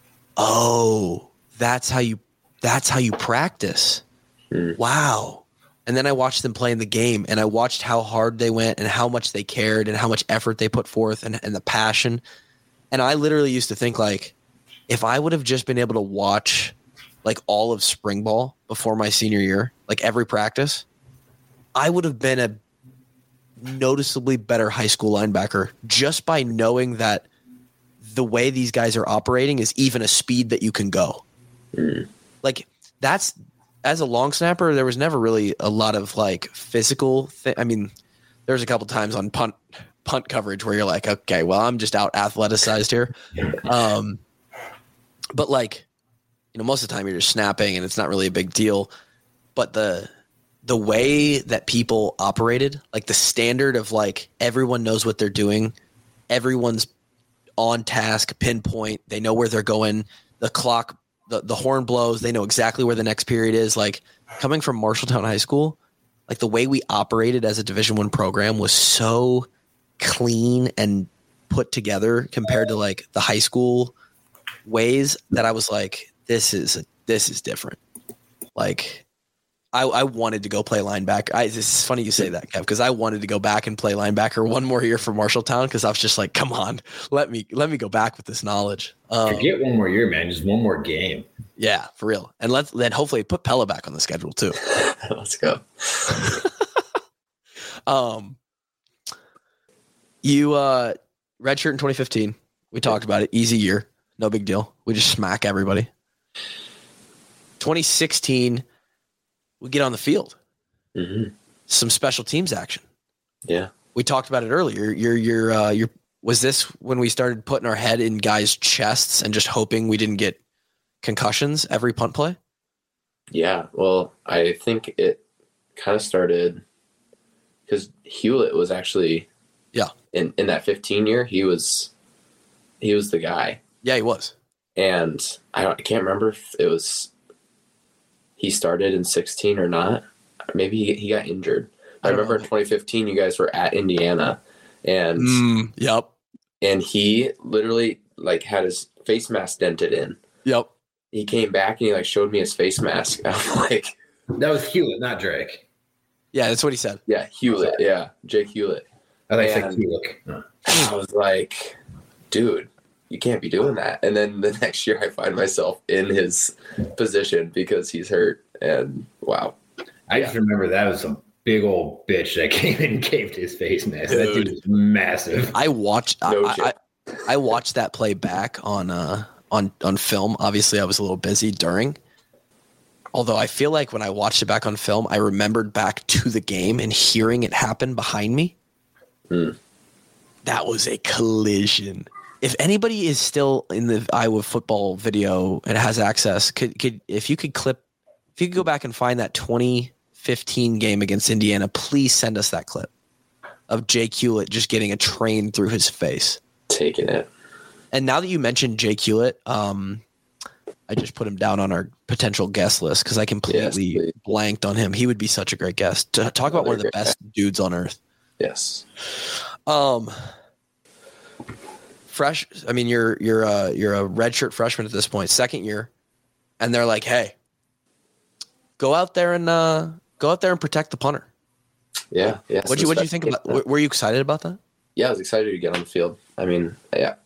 oh, that's how you practice. Wow. And then I watched them play in the game, and I watched how hard they went and how much they cared and how much effort they put forth and the passion. And I literally used to think, like, if I would have just been able to watch like all of spring ball before my senior year, like every practice, I would have been a noticeably better high school linebacker just by knowing that the way these guys are operating is even a speed that you can go. Like that's, as a long snapper, there was never really a lot of like physical I mean, there's a couple times on punt coverage where you're like, okay, well, I'm just out athleticized here. But like, most of the time you're just snapping and it's not really a big deal. But the way that people operated, like the standard of like everyone knows what they're doing, everyone's on task, pinpoint, they know where they're going, the clock, the horn blows, they know exactly where the next period is. Like coming from Marshalltown High School, like the way we operated as a Division I program was so clean and put together compared to like the high school ways that I was like, this is different. Like I wanted to go play linebacker. It's funny you say that, Kev, because I wanted to go back and play linebacker one more year for Marshalltown because I was just like, come on, let me go back with this knowledge. Forget one more year, man. Just one more game. Yeah, for real. And then hopefully put Pella back on the schedule too. Let's go. You redshirt in 2015. We talked about it. Easy year. No big deal. We just smack everybody. 2016, we get on the field. Mm-hmm. Some special teams action. Yeah. We talked about it earlier. Your was this when we started putting our head in guys' chests and just hoping we didn't get concussions every punt play? Yeah. Well, I think it kind of started because Hewlett was actually in that 15 year, he was the guy. Yeah, he was. And I can't remember if it was he started in 16 or not. Maybe he got injured. I remember in 2015 you guys were at Indiana, and yep. And he literally like had his face mask dented in. Yep. He came back and he like showed me his face mask. I'm like, that was Hewlett, not Drake. Yeah, that's what he said. Yeah, Hewlett. Yeah, Jake Hewlett. I think Hewlett. I was like, dude, you can't be doing that. And then the next year I find myself in his position because he's hurt. And wow. I just remember that was a big old bitch that came in and caved his face mask. That dude was massive. I watched I watched that play back on film. Obviously, I was a little busy during. Although I feel like when I watched it back on film, I remembered back to the game and hearing it happen behind me. That was a collision. If anybody is still in the Iowa football video and has access, if you could go back and find that 2015 game against Indiana, please send us that clip of Jake Hewlett just getting a train through his face. Taking it. And now that you mentioned Jake Hewlett, I just put him down on our potential guest list because I completely blanked on him. He would be such a great guest. To talk about one of the best dudes on earth. Yes. Fresh. I mean, you're a redshirt freshman at this point, second year, and they're like, "Hey, go out there and protect the punter." Yeah. What'd you think about? Were you excited about that? Yeah, I was excited to get on the field. I mean,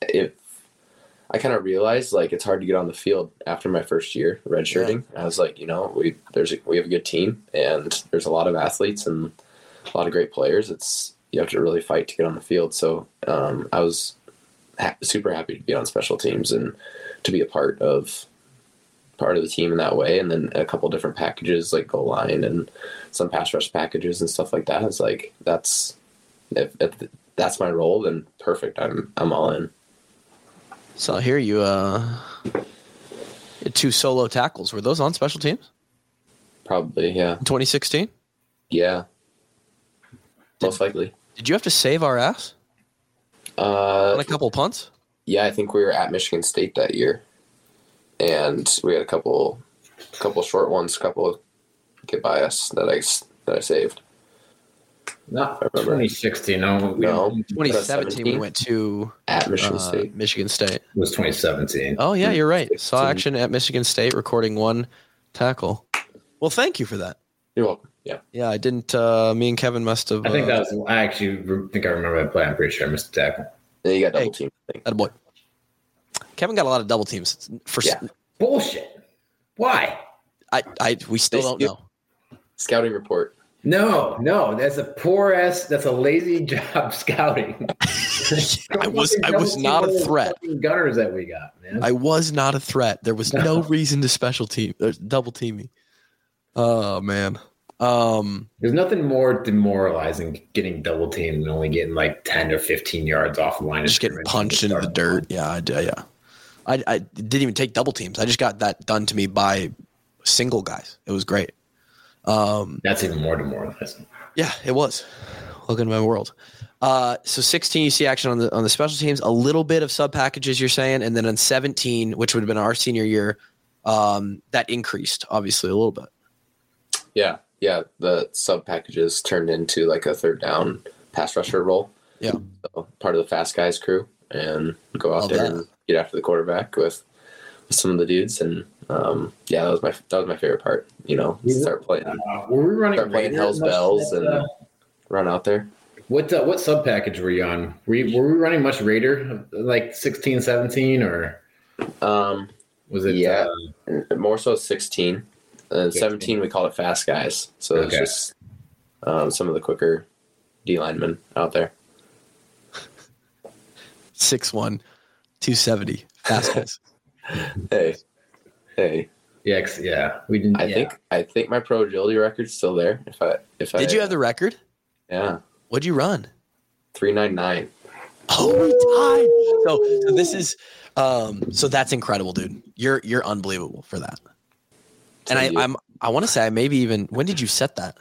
I kind of realized like it's hard to get on the field after my first year redshirting. Yeah. I was like, we have a good team and there's a lot of athletes and a lot of great players. You have to really fight to get on the field. So I was super happy to be on special teams and to be a part of the team in that way. And then a couple different packages like goal line and some pass rush packages and stuff like that. It's like if that's my role, then perfect. I'm all in. So here you had 2 solo tackles. Were those on special teams? Probably, yeah. In 2016? Yeah. Most likely. Did you have to save our ass? On a couple punts? Yeah, I think we were at Michigan State that year. And we had a couple short ones, couple get by us that I saved. Not 2016. No, 2017 we went to at Michigan State. Michigan State. It was 2017. Oh yeah, you're right. Saw action at Michigan State, recording 1 tackle. Well, thank you for that. You're welcome. Yeah. Yeah, I didn't. Me and Kevin must have. I think that was. I actually think I remember that play. I'm pretty sure I missed the tackle. Yeah, you got double team. Attaboy. Kevin got a lot of double teams. Bullshit. Why? We still don't know. Scouting report. No, that's a poor ass. That's a lazy job scouting. I was not a threat. Gunners that we got, man. I was not a threat. There was no reason to double team me. Oh man. There's nothing more demoralizing getting double teamed and only getting like 10 or 15 yards off the line. Just getting punched into the dirt. Yeah, I did. Yeah, I didn't even take double teams. I just got that done to me by single guys. It was great. That's even more demoralizing. Yeah, it was. Welcome to my world. So 16, you see action on the special teams, a little bit of sub packages, you're saying, and then on 17, which would have been our senior year, that increased obviously a little bit. Yeah. The sub packages turned into like a third down pass rusher role. Yeah, so part of the fast guys crew and go out there and get after the quarterback with some of the dudes and. That was my favorite part. Start playing. Were we running Hell's Bells and run out there? What sub package were you on? Were we running much Raider like 16, 17 or? Was it? Yeah, more so 16. And 17 we called it fast guys. So it's just some of the quicker D linemen out there. 6'1", 270 fast guys. Hey. Yeah. We didn't. I think my pro agility record's still there. Did you have the record? Yeah. What'd you run? 399. Oh, we tied. So this is so that's incredible, dude. You're unbelievable for that. And I want to say I maybe even when did you set that?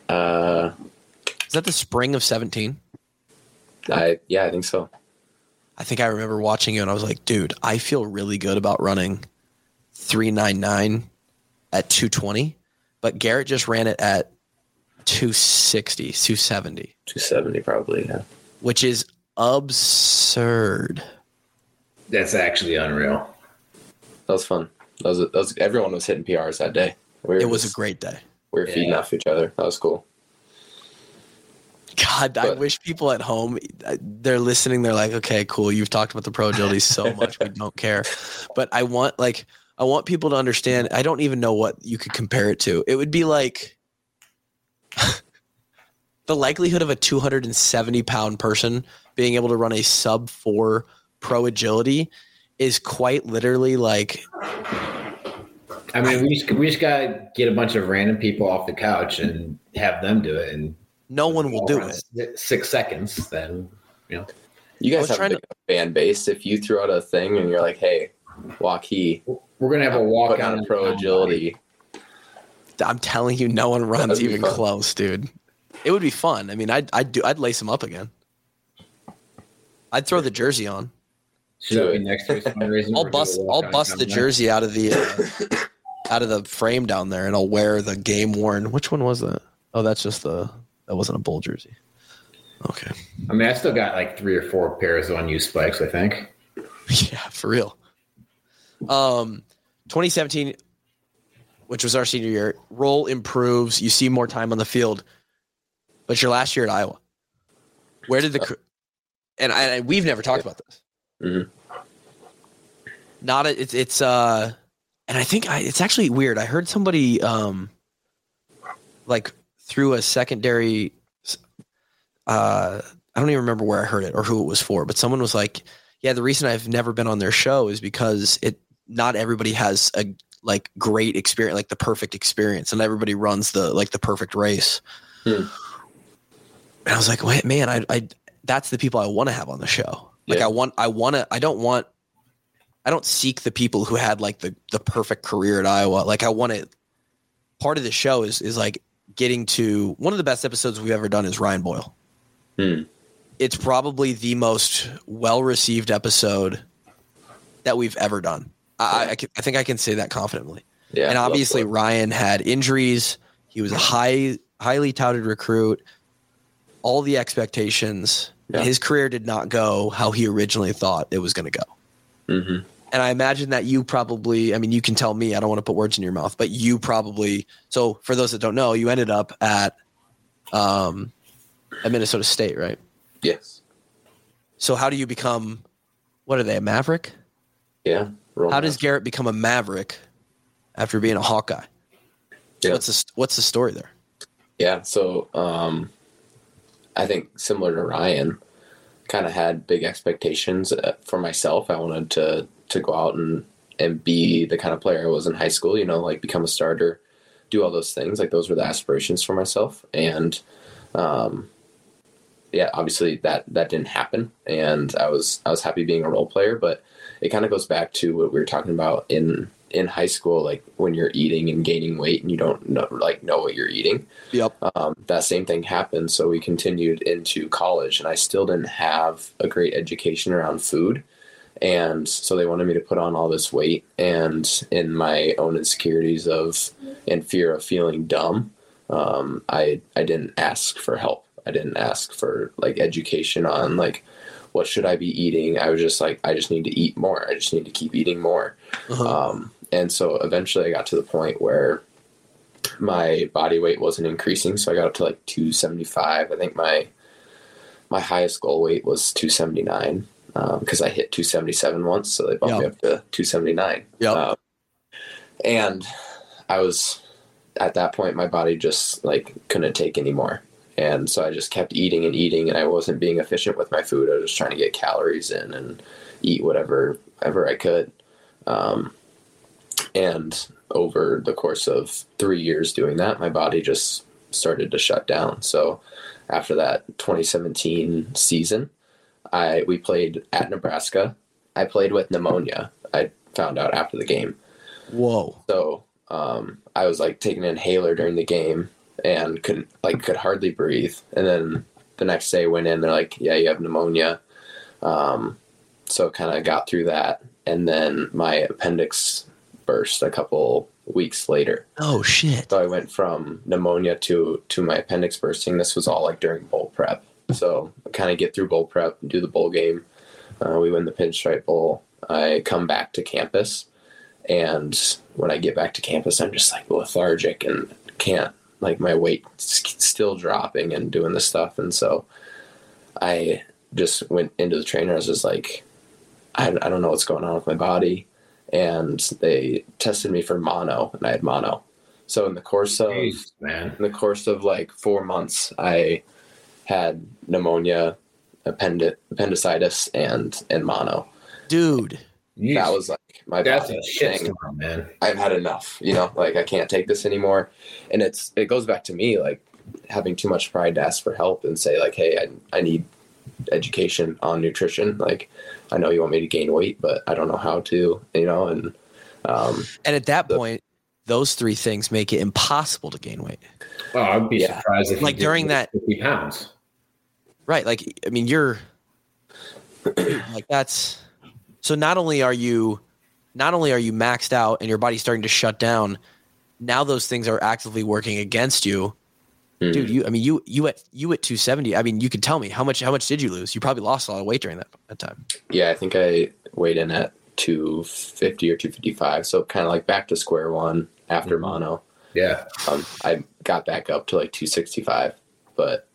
Is that the spring of 17? I think so. I think I remember watching you and I was like, dude, I feel really good about running 399 at 220, but Garrett just ran it at 260, 270. 270 probably, yeah. Which is absurd. That's actually unreal. That was fun. That was everyone was hitting PRs that day. It was a great day. We were feeding off each other. That was cool. God, I wish people at home, they're listening. They're like, okay, cool. You've talked about the pro agility so much. We don't care. But I want people to understand. I don't even know what you could compare it to. It would be like the likelihood of a 270-pound person being able to run a sub 4 pro agility is quite literally like. I mean, we just gotta get a bunch of random people off the couch and have them do it, and no one will do it. 6 seconds, then you guys have a big fan base. If you throw out a thing and you're like, "Hey, Waukee, we're gonna have a walk on pro agility," I'm telling you, no one runs even close, dude. It would be fun. I mean, I'd lace them up again. I'd throw the jersey on. Should that be next year's fundraising? I'll bust the jersey out of the frame down there, and I'll wear the game worn. Which one was that? Oh, that's just that wasn't a bowl jersey. Okay. I mean, I still got like 3 or 4 pairs of unused spikes, I think. Yeah, for real. 2017, which was our senior year, role improves. You see more time on the field, but your last year at Iowa, where did and we've never talked about this. Mm-hmm. And I think it's actually weird. I heard somebody like through a secondary. I don't even remember where I heard it or who it was for, but someone was like, "Yeah, the reason I've never been on their show is because not everybody has a like great experience, like the perfect experience, and everybody runs the perfect race." And I was like, "Wait, man, I that's the people I want to have on the show. Like, yeah. I don't seek the people who had like the perfect career at Iowa. Like part of the show is like getting to one of the best episodes we've ever done is Ryan Boyle. It's probably the most well-received episode that we've ever done. I think I can say that confidently. Yeah, and obviously Ryan had injuries. He was a highly touted recruit. All the expectations. Yeah. His career did not go how he originally thought it was going to go. Mm-hmm. And I imagine that you probably, I mean, you can tell me, I don't want to put words in your mouth, but you probably, so for those that don't know, you ended up at Minnesota State, right? Yes. So how do you become, what are they, a Maverick? Yeah. How does Garrett become a Maverick after being a Hawkeye? Yeah. What's the story there? Yeah. So, I think similar to Ryan, kind of had big expectations for myself. I wanted to go out and be the kind of player I was in high school, like become a starter, do all those things. Like those were the aspirations for myself. And, obviously that didn't happen. And I was happy being a role player, but it kind of goes back to what we were talking about in high school, like when you're eating and gaining weight and you don't know what you're eating. Yep. That same thing happened. So we continued into college and I still didn't have a great education around food. And so they wanted me to put on all this weight, and in my own insecurities and fear of feeling dumb, I didn't ask for help. I didn't ask for like education on like, what should I be eating? I was just like, I just need to eat more. I just need to keep eating more. Uh-huh. And so eventually I got to the point where my body weight wasn't increasing. So I got up to like 275. I think my highest goal weight was 279 because I hit 277 once. So they bumped me up to 279. Yep. And I was at that point, my body just like couldn't take anymore. And so I just kept eating and I wasn't being efficient with my food. I was just trying to get calories in and eat whatever I could. And over the course of 3 years doing that, my body just started to shut down. So after that 2017 season, we played at Nebraska. I played with pneumonia. I found out after the game. Whoa. So I was like taking an inhaler during the game and could hardly breathe. And then the next day went in, they're like, yeah, you have pneumonia. so kind of got through that. And then my appendix burst a couple weeks later. Oh, shit. So I went from pneumonia to my appendix bursting. This was all like during bowl prep. So I kind of get through bowl prep, do the bowl game. We win the Pinstripe Bowl. I come back to campus. And when I get back to campus, I'm just like lethargic and can't, like my weight's still dropping and doing this stuff. And so I just went into the trainer. I was just like, I don't know what's going on with my body. And they tested me for mono, and I had mono. So in the course of like 4 months, I had pneumonia, appendicitis, and mono. Dude. That was like my That's body a shit saying, storm, man. I've had enough, like I can't take this anymore. And it goes back to me, like having too much pride to ask for help and say like, hey, I need education on nutrition. Like, I know you want me to gain weight, but I don't know how to, and at that point, those three things make it impossible to gain weight. Oh, I'd be surprised if like during that 50 pounds. Right. Like, I mean, you're like, that's so not only are you maxed out and your body's starting to shut down, now those things are actively working against you. Dude, you at 270. I mean, you can tell me how much did you lose? You probably lost a lot of weight during that time. Yeah, I think I weighed in at 250 or 255. So kind of like back to square one after mono. Yeah. I got back up to like 265, but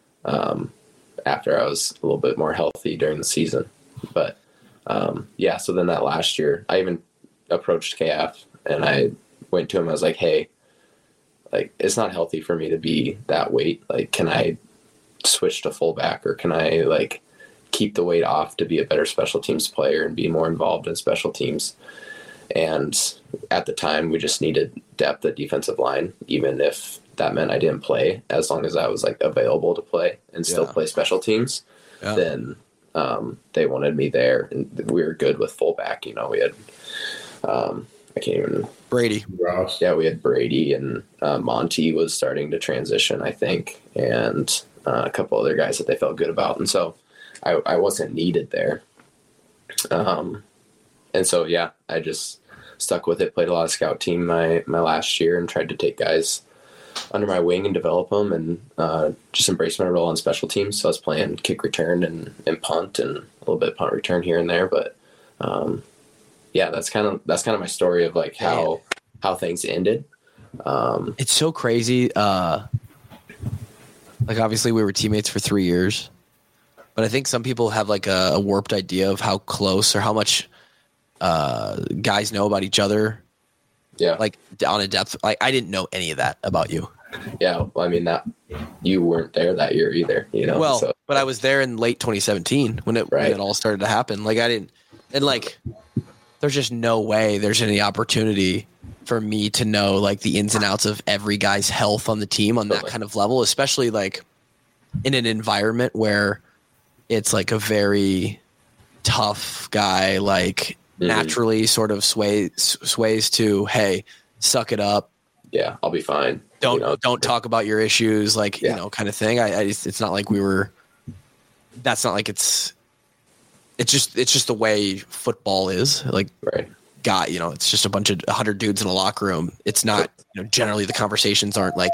after I was a little bit more healthy during the season. But so then that last year, I even approached KF and I went to him. I was like, hey, like, it's not healthy for me to be that weight. Like, can I switch to fullback, or can I like keep the weight off to be a better special teams player and be more involved in special teams? And at the time, we just needed depth at defensive line, even if that meant I didn't play, as long as I was like available to play and still play special teams. Yeah. Then they wanted me there, and we were good with fullback. We had I can't even. Brady. Ross. Yeah, we had Brady, and Monty was starting to transition, I think, and a couple other guys that they felt good about. And so I wasn't needed there. And so, I just stuck with it, played a lot of scout team my last year, and tried to take guys under my wing and develop them, and just embrace my role on special teams. So I was playing kick return and punt, and a little bit of punt return here and there, but that's kind of my story of like how things ended. It's so crazy. Like, obviously we were teammates for 3 years, but I think some people have like a warped idea of how close or how much guys know about each other. Yeah. Like on a depth, like I didn't know any of that about you. Yeah. Well, I mean, that you weren't there that year either, Well, so. But I was there in late 2017 when it all started to happen. Like I didn't, and like, there's just no way there's any opportunity for me to know like the ins and outs of every guy's health on the team on that kind of level, especially like in an environment where it's like a very tough guy, like naturally sort of sways to, hey, suck it up. Yeah, I'll be fine. Don't talk about your issues, like, kind of thing. It's not like that's not like it's just the way football is. Like, right. God, it's just a bunch of 100 dudes in a locker room. It's not, generally the conversations aren't like,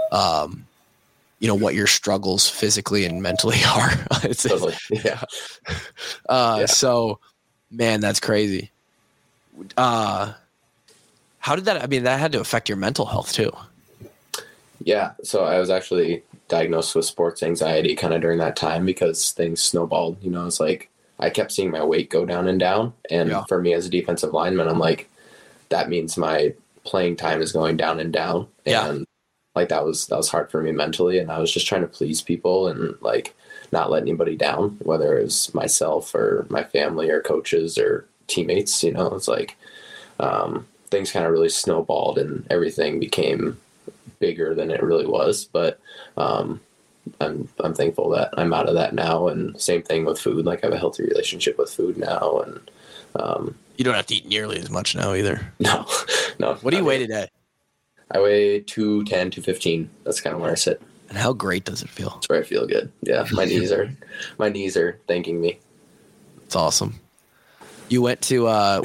what your struggles physically and mentally are. Totally. Yeah. So, man, that's crazy. How did that? I mean, that had to affect your mental health too. Yeah. So I was actually diagnosed with sports anxiety kind of during that time because things snowballed. It's like I kept seeing my weight go down and down. And for me as a defensive lineman, I'm like, that means my playing time is going down and down. And like that was hard for me mentally. And I was just trying to please people and like not let anybody down, whether it was myself or my family or coaches or teammates. It's like things kind of really snowballed and everything became bigger than it really was. But I'm thankful that I'm out of that now. And same thing with food. Like I have a healthy relationship with food now. And you don't have to eat nearly as much now either. No. What do you weigh today? I weigh 210, 215. That's kind of where I sit. And how great does it feel? That's where I feel good. Yeah. My knees are thanking me. It's awesome. You went to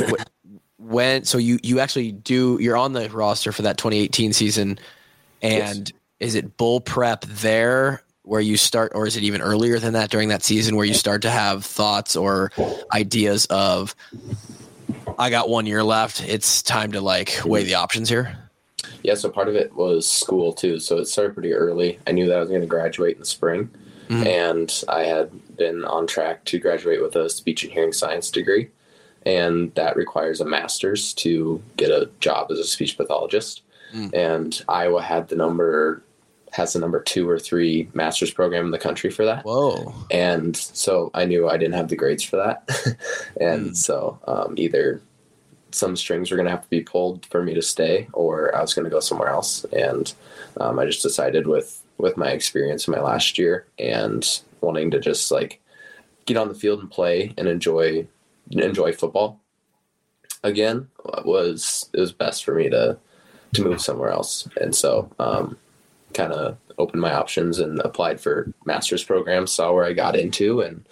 so you actually you're on the roster for that 2018 season, and is it Bull Prep there where you start, or is it even earlier than that during that season where you start to have thoughts or ideas of, I got 1 year left, it's time to like weigh the options here? Yeah, so part of it was school too. So it started pretty early. I knew that I was going to graduate in the spring, and I had been on track to graduate with a speech and hearing science degree, and that requires a master's to get a job as a speech pathologist. And Iowa has the number 2 or 3 master's program in the country for that. Whoa. And so I knew I didn't have the grades for that. And so either some strings were going to have to be pulled for me to stay, or I was going to go somewhere else. And I just decided with my experience in my last year and wanting to just like get on the field and play and enjoy football again, it was best for me to move somewhere else. And so kind of opened my options and applied for master's programs, saw where I got into, and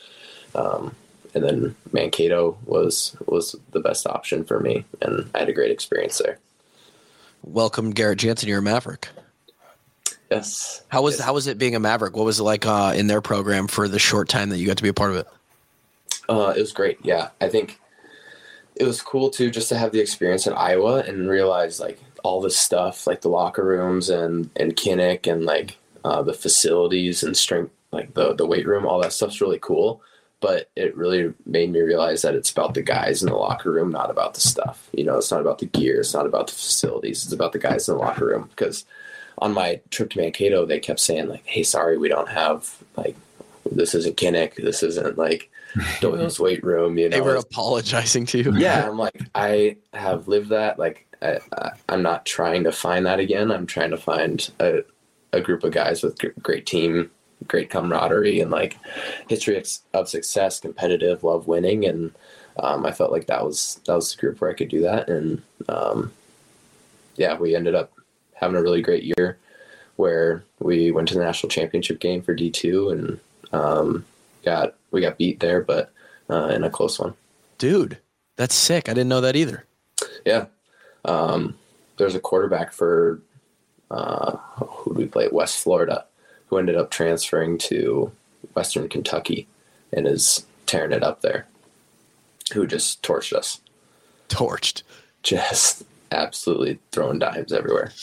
then Mankato was the best option for me, and I had a great experience there. Welcome, Garrett Jansen. You're a Maverick. Yes. How was it being a Maverick? What was it like in their program for the short time that you got to be a part of it? It was great. Yeah, I think it was cool too, just to have the experience in Iowa and realize like all this stuff, like the locker rooms and Kinnick and like the facilities and strength, like the weight room, all that stuff's really cool. But it really made me realize that it's about the guys in the locker room, not about the stuff. You know, it's not about the gear, it's not about the facilities, it's about the guys in the locker room. Because on my trip to Mankato, they kept saying like, "Hey, sorry, we don't have like, this isn't Kinnick, this isn't like Doyle's weight room." You know, they were apologizing to you. Yeah, I'm like, I have lived that. Like, I'm not trying to find that again. I'm trying to find a group of guys with great team, great camaraderie, and like history of success, competitive, love winning. And I felt like that was the group where I could do that. And yeah, we ended up having a really great year where we went to the national championship game for D2 and we got beat there, but in a close one. Dude, that's sick. I didn't know that either. Yeah. There's a quarterback for who did we play at West Florida, who ended up transferring to Western Kentucky and is tearing it up there, who just torched us. Torched. Just absolutely throwing dimes everywhere.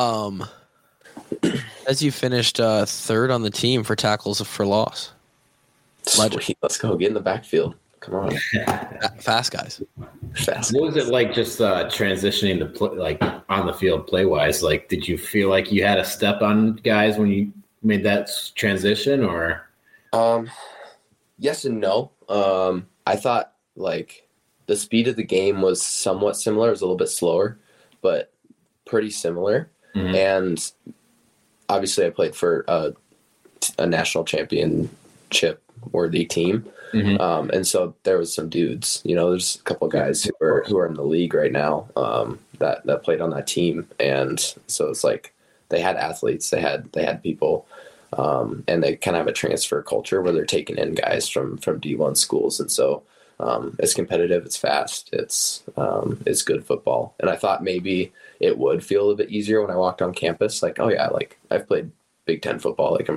As you finished third on the team for tackles for loss. Sweet. Let's go. Get in the backfield. Come on. Fast guys. Fast. What was it like just transitioning to play, like on the field play wise? Like, did you feel like you had a step on guys when you made that transition, or? Yes and no. I thought like the speed of the game was somewhat similar. It was a little bit slower, but pretty similar. Mm-hmm. And obviously I played for a national championship worthy team. Mm-hmm. And so there was some dudes, you know, there's a couple of guys who are in the league right now that played on that team. And so it's like they had athletes, they had people, and they kind of have a transfer culture where they're taking in guys from D1 schools. And so it's competitive, it's fast, it's good football. And I thought maybe it would feel a little bit easier when I walked on campus. Like, oh yeah, like I've played Big Ten football. Like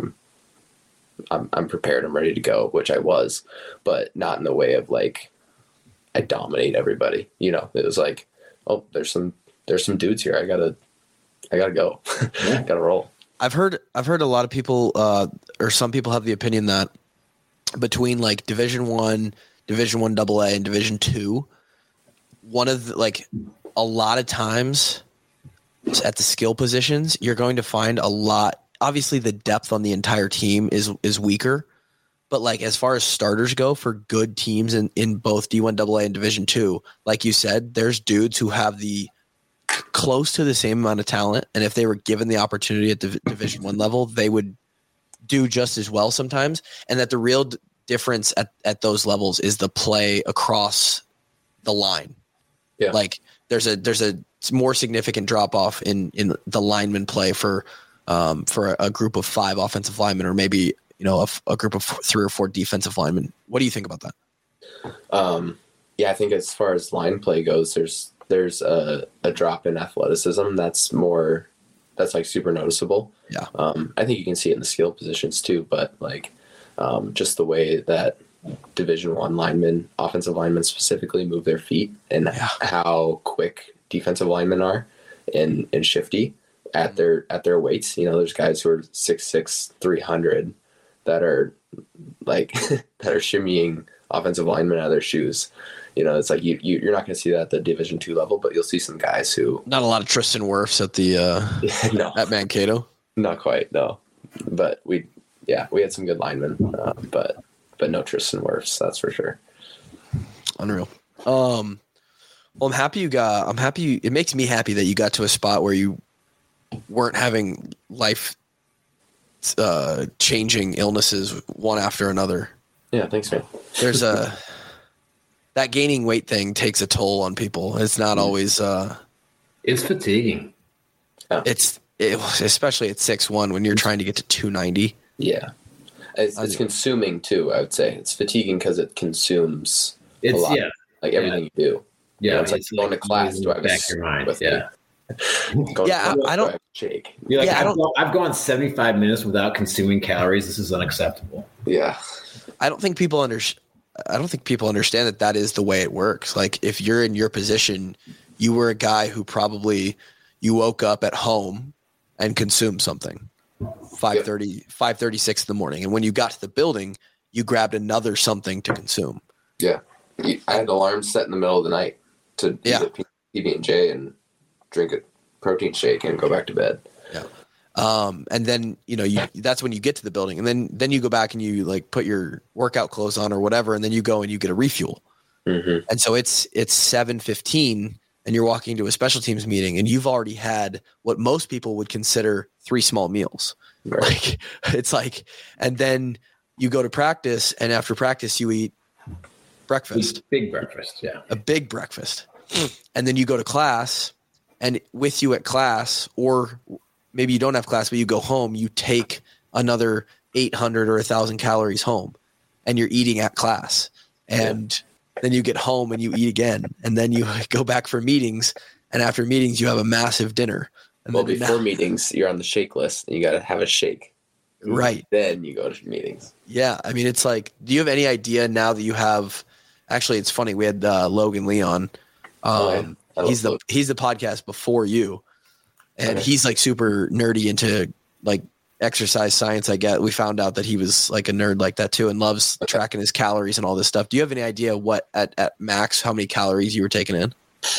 I'm prepared. I'm ready to go, which I was, but not in the way of like, I dominate everybody. You know, it was like, oh, there's some dudes here. I gotta go. Gotta roll. I've heard a lot of people, or some people have the opinion that between like Division I, Division I AA, and Division II, one of the, like a lot of times at the skill positions, you're going to find a lot. Obviously, the depth on the entire team is weaker, but like as far as starters go for good teams in both D1 AA and Division II, like you said, there's dudes who have the close to the same amount of talent, and if they were given the opportunity at the Division I level, they would do just as well sometimes. And that the real difference at those levels is the play across the line. Yeah, like there's a more significant drop off in the lineman play for a group of 5 offensive linemen, or maybe, you know, a group of 3 or 4 defensive linemen. What do you think about that? I think as far as line play goes, there's a drop in athleticism that's like super noticeable. Yeah. I think you can see it in the skill positions too, but like just the way that Division I linemen, offensive linemen specifically, move their feet and how quick defensive linemen are and shifty at their weights. You know, there's guys who are 6'6", 300 that are like that are shimmying offensive linemen out of their shoes. You know, it's like you're not going to see that at the Division II level, but you'll see some guys who Not a lot of Tristan Wirfs at the no, at Mankato. not quite, no. But we had some good linemen, but no Tristan Wirfs, that's for sure. Unreal. Well, I'm happy it makes me happy that you got to a spot where you weren't having life changing illnesses one after another. Yeah, thanks, man. There's that gaining weight thing takes a toll on people. It's not always it's fatiguing. Especially at 6'1" when you're trying to get to 290. Yeah. It's consuming too, I would say. It's fatiguing because it consumes a lot. Like everything you do. Yeah, you know, it's like going to class. Do I have back your mind? with Yeah. I don't shake. You're like, I've gone 75 minutes without consuming calories. This is unacceptable. Yeah. I don't think people understand that is the way it works. Like if you're in your position, you were a guy who probably you woke up at home and consumed something 5:36 in the morning. And when you got to the building, you grabbed another something to consume. Yeah. I had alarms set in the middle of the night to eat a PB&J and drink a protein shake and go back to bed. Yeah. And then, that's when you get to the building, and then you go back and you like put your workout clothes on or whatever. And then you go and you get a refuel. Mm-hmm. And so it's 7:15 and you're walking to a special teams meeting and you've already had what most people would consider 3 small meals. Right. Like it's like, and then you go to practice and after practice you eat breakfast, big breakfast. Yeah. A big breakfast. And then you go to class, and with you at class, or maybe you don't have class, but you go home, you take another 800 or 1,000 calories home and you're eating at class. And then you get home and you eat again. And then you go back for meetings. And after meetings, you have a massive dinner. And well, before meetings, you're on the shake list and you got to have a shake. Right. Then you go to meetings. Yeah. I mean, it's like, do you have any idea now that you have, actually, it's funny. We had Logan Leon. He's the podcast before you. And he's like super nerdy into like exercise science. We found out that he was like a nerd like that too and loves tracking his calories and all this stuff. Do you have any idea what at max, how many calories you were taking in?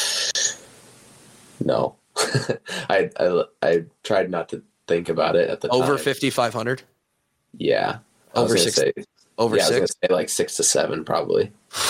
No, I tried not to think about it at the time. Over 5,500. Yeah. Over 6. Over 6. I was gonna say like 6 to 7 probably.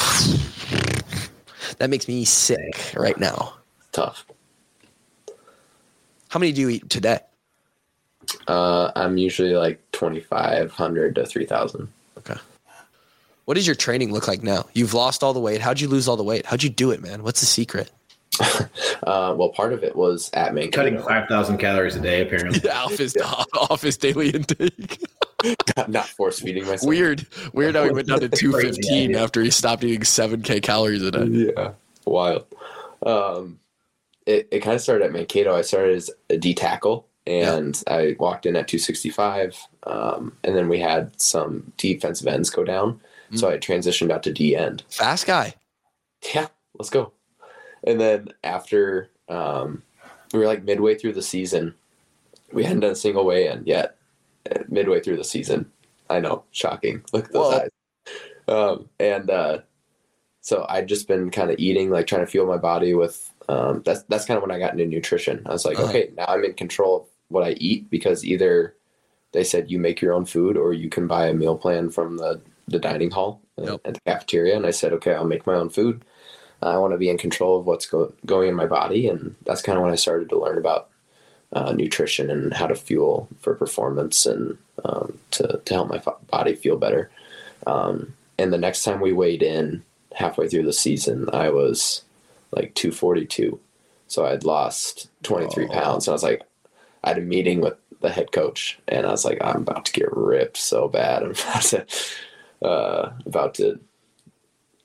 That makes me sick right now. Tough. How many do you eat today? I'm usually like 2,500 to 3,000. Okay. What does your training look like now? You've lost all the weight. How'd you lose all the weight? How'd you do it, man? What's the secret? Well, part of it was at Mankato. Cutting 5,000 calories a day, apparently. Yeah, off his daily intake. Not force feeding myself. Weird how he went down to 215 after he stopped eating 7K calories a day. Yeah, wild. It kind of started at Mankato. I started as a D tackle, and I walked in at 265, and then we had some defensive ends go down, so I transitioned out to D end. Fast guy. Yeah, let's go. And then after we were like midway through the season, we hadn't done a single weigh-in yet. Midway through the season, I know, shocking. Look at those eyes. So I'd just been kind of eating, like trying to fuel my body with. That's kind of when I got into nutrition. I was like, okay, now I'm in control of what I eat, because either they said you make your own food or you can buy a meal plan from the dining hall at the cafeteria. And I said, okay, I'll make my own food. I want to be in control of what's going in my body. And that's kind of when I started to learn about nutrition and how to fuel for performance and to help my body feel better. And the next time we weighed in halfway through the season, I was like 242. So I'd lost 23 pounds. And I was like, I had a meeting with the head coach and I was like, I'm about to get ripped so bad. I'm about to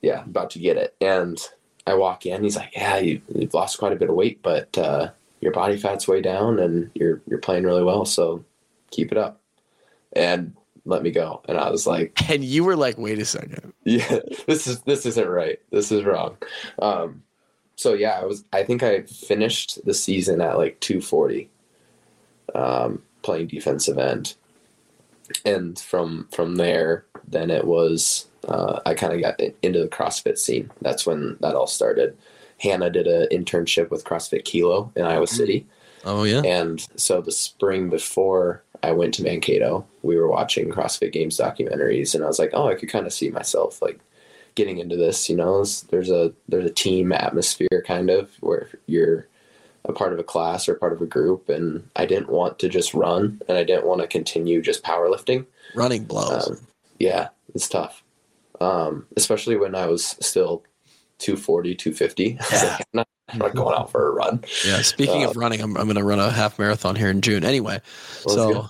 about to get it. And I walk in, he's like, yeah, you've lost quite a bit of weight, but your body fat's way down and you're playing really well. So keep it up and let me go. And I was like, and you were like, wait a second. Yeah, this isn't right. This is wrong. So yeah, I think I finished the season at like 240, playing defensive end. And from there, then it was, I kind of got into the CrossFit scene. That's when that all started. Hannah did an internship with CrossFit Kilo in Iowa City. Oh yeah. And so the spring before I went to Mankato, we were watching CrossFit Games documentaries, and I was like, oh, I could kind of see myself like getting into this. You know, there's a team atmosphere kind of where you're a part of a class or part of a group, and I didn't want to just run, and I didn't want to continue just powerlifting. Running blows. Yeah, it's tough, especially when I was still 240, 250. I was like, I'm not going out for a run. Yeah. Speaking of running, I'm going to run a half marathon here in June. Anyway, so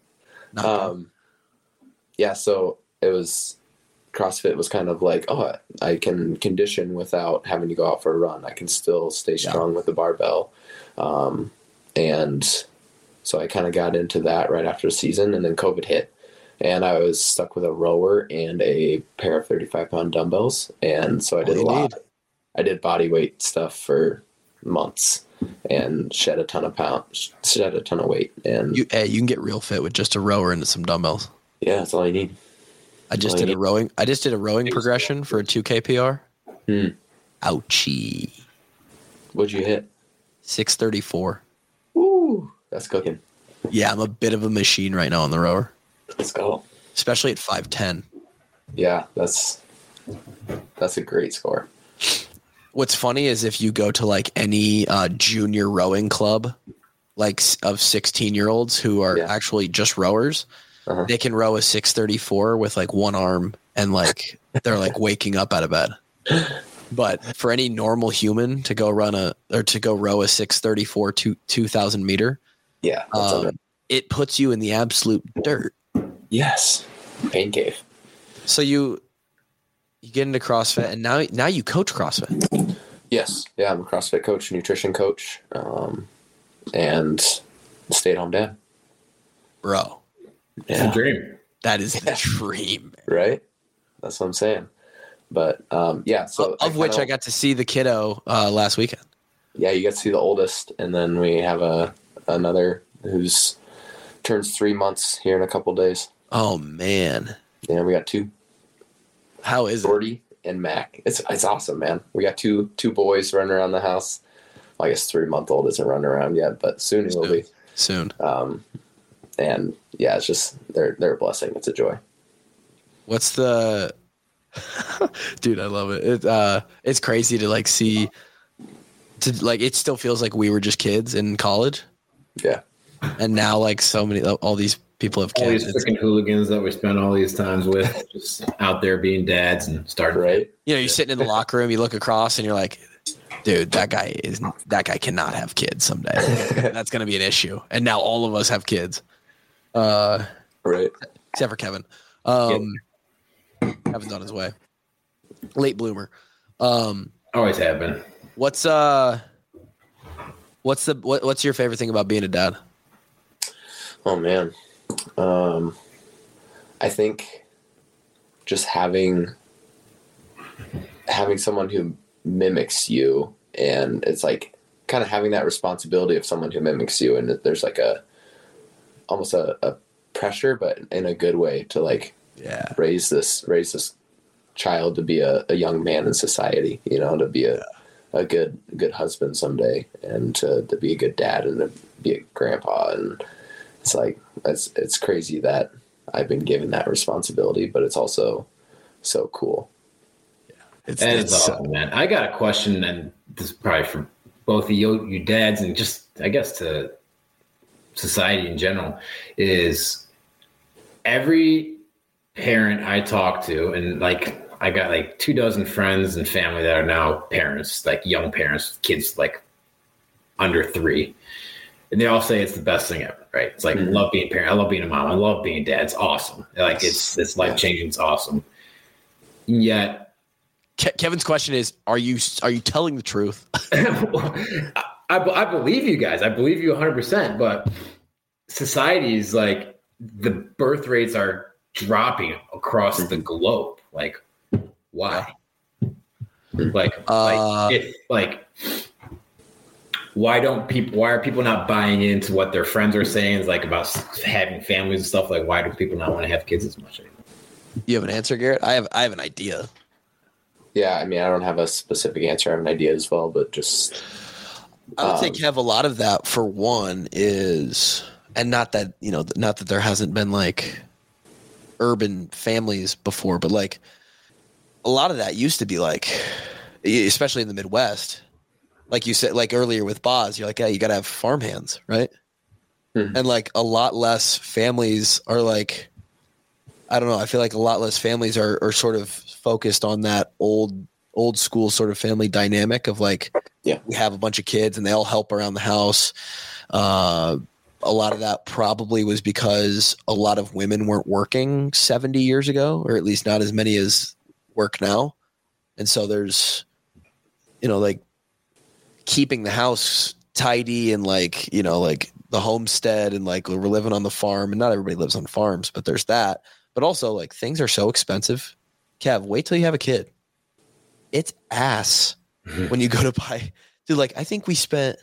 yeah, so it was CrossFit was kind of like, oh, I can condition without having to go out for a run. I can still stay strong with the barbell. And so I kind of got into that right after the season, and then COVID hit. And I was stuck with a rower and a pair of 35-pound dumbbells. And so I did a lot. I did body weight stuff for months and shed a ton of weight. And you can get real fit with just a rower and some dumbbells. Yeah, that's all you need. I just did a rowing progression for a 2K PR. Ouchie. What'd you hit? 634. Ooh, that's cooking. Yeah, I'm a bit of a machine right now on the rower. Let's go. Especially at 5'10". Yeah, that's a great score. What's funny is if you go to like any junior rowing club, like of 16-year-olds who are actually just rowers, they can row a 634 with like one arm and like they're like waking up out of bed. But for any normal human to go row a 634 2,000 meter, it puts you in the absolute dirt. Yes, pain cave. So you get into CrossFit, and now you coach CrossFit. Yes, yeah, I'm a CrossFit coach, nutrition coach, and stay-at-home dad. Bro, it's a dream. That is a dream, right? That's what I'm saying. But so of which I got to see the kiddo last weekend. Yeah, you get to see the oldest, and then we have another who's turns 3 months here in a couple days. Oh man! Yeah, we got two. How is Jordy and Mac? It's awesome, man. We got two boys running around the house. Well, I guess 3-month-old isn't running around yet, but soon he will be. Soon. And yeah, it's just they're a blessing. It's a joy. What's the dude? I love it. It's crazy to like see. It still feels like we were just kids in college. Yeah. And now, like all these people have kids. All these freaking hooligans that we spend all these times with, just out there being dads and starting. Right. You know, you're sitting in the locker room, you look across, and you're like, dude, that guy cannot have kids someday. That's going to be an issue. And now all of us have kids. Right. Except for Kevin. Kevin's on his way. Late bloomer. Always have been. What's your favorite thing about being a dad? Oh man. I think just having someone who mimics you, and it's like kind of having that responsibility of someone who mimics you, and there's like almost a pressure, but in a good way, to like raise this child to be a young man in society, you know, to be a good husband someday, and to be a good dad, and to be a grandpa. And it's like it's crazy that I've been given that responsibility, but it's also so cool. It's awesome, man. I got a question, and this is probably for both of you dads, and just I guess to society in general, is every parent I talk to, and like I got like 24 friends and family that are now parents, like young parents, kids like under 3. And they all say it's the best thing ever, right? It's like, I love being a parent. I love being a mom. I love being a dad. It's awesome. Like it's life-changing. It's awesome. And yet Kevin's question is: Are you telling the truth? I believe you guys. I believe you 100%. But society is like the birth rates are dropping across the globe. Like, why? Why are people not buying into what their friends are saying? Is like about having families and stuff. Like, why do people not want to have kids as much anymore? You have an answer, Garrett? I have an idea. Yeah, I mean, I don't have a specific answer. I have an idea as well, but just I would think have a lot of that for one is, and not that there hasn't been like urban families before, but like a lot of that used to be like, especially in the Midwest, like you said, like earlier with Boz, you're like, yeah, you got to have farm hands, right? Mm-hmm. And like a lot less families are like, I don't know. I feel like a lot less families are sort of focused on that old school sort of family dynamic of like, we have a bunch of kids and they all help around the house. A lot of that probably was because a lot of women weren't working 70 years ago, or at least not as many as work now. And so there's, like keeping the house tidy and like, like the homestead and like we're living on the farm, and not everybody lives on farms, but there's that. But also like things are so expensive. Kev, wait till you have a kid. It's ass when you go to buy. Dude, like I think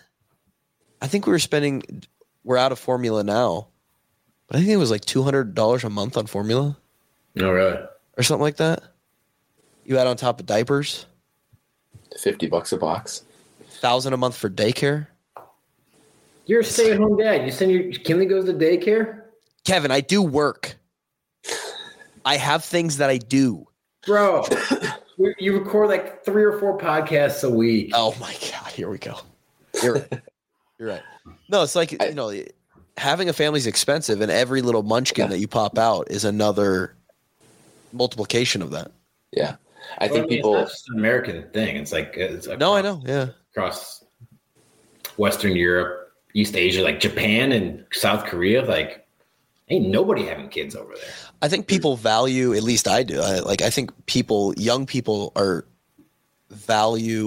we're out of formula now, but I think it was like $200 a month on formula. Oh, really? Or something like that. You add on top of diapers. $50 a box. $1,000 a month for daycare. You're a stay-at-home dad. You send your Kinley goes to daycare? Kevin, I do work. I have things that I do. Bro, you record like 3 or 4 podcasts a week. Oh my God, here we go. You're right. You're right. No, it's like, having a family is expensive, and every little munchkin that you pop out is another multiplication of that. Yeah. I think people. It's not just an American thing. It's like, no, I know. Yeah. Across Western Europe, East Asia, like Japan and South Korea, like ain't nobody having kids over there. I think people value, at least I do. I think young people value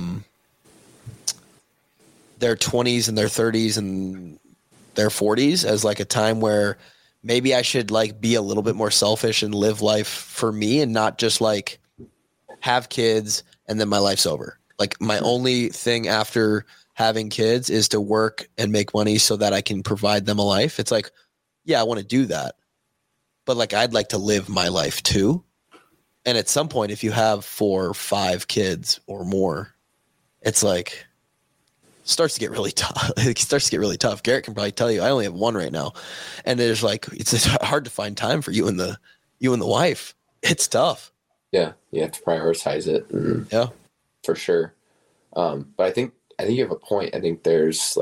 their 20s and their 30s and their 40s as like a time where maybe I should like be a little bit more selfish and live life for me and not just like have kids and then my life's over. Like my only thing after having kids is to work and make money so that I can provide them a life. It's like, yeah, I want to do that. But like, I'd like to live my life too. And at some point, if you have 4 or 5 kids or more, it's like, starts to get really tough. It starts to get really tough. Garrett can probably tell you, I only have 1 right now. And there's like, it's hard to find time for you and the wife. It's tough. Yeah. You have to prioritize it. Yeah, for sure. But I think you have a point. I think there's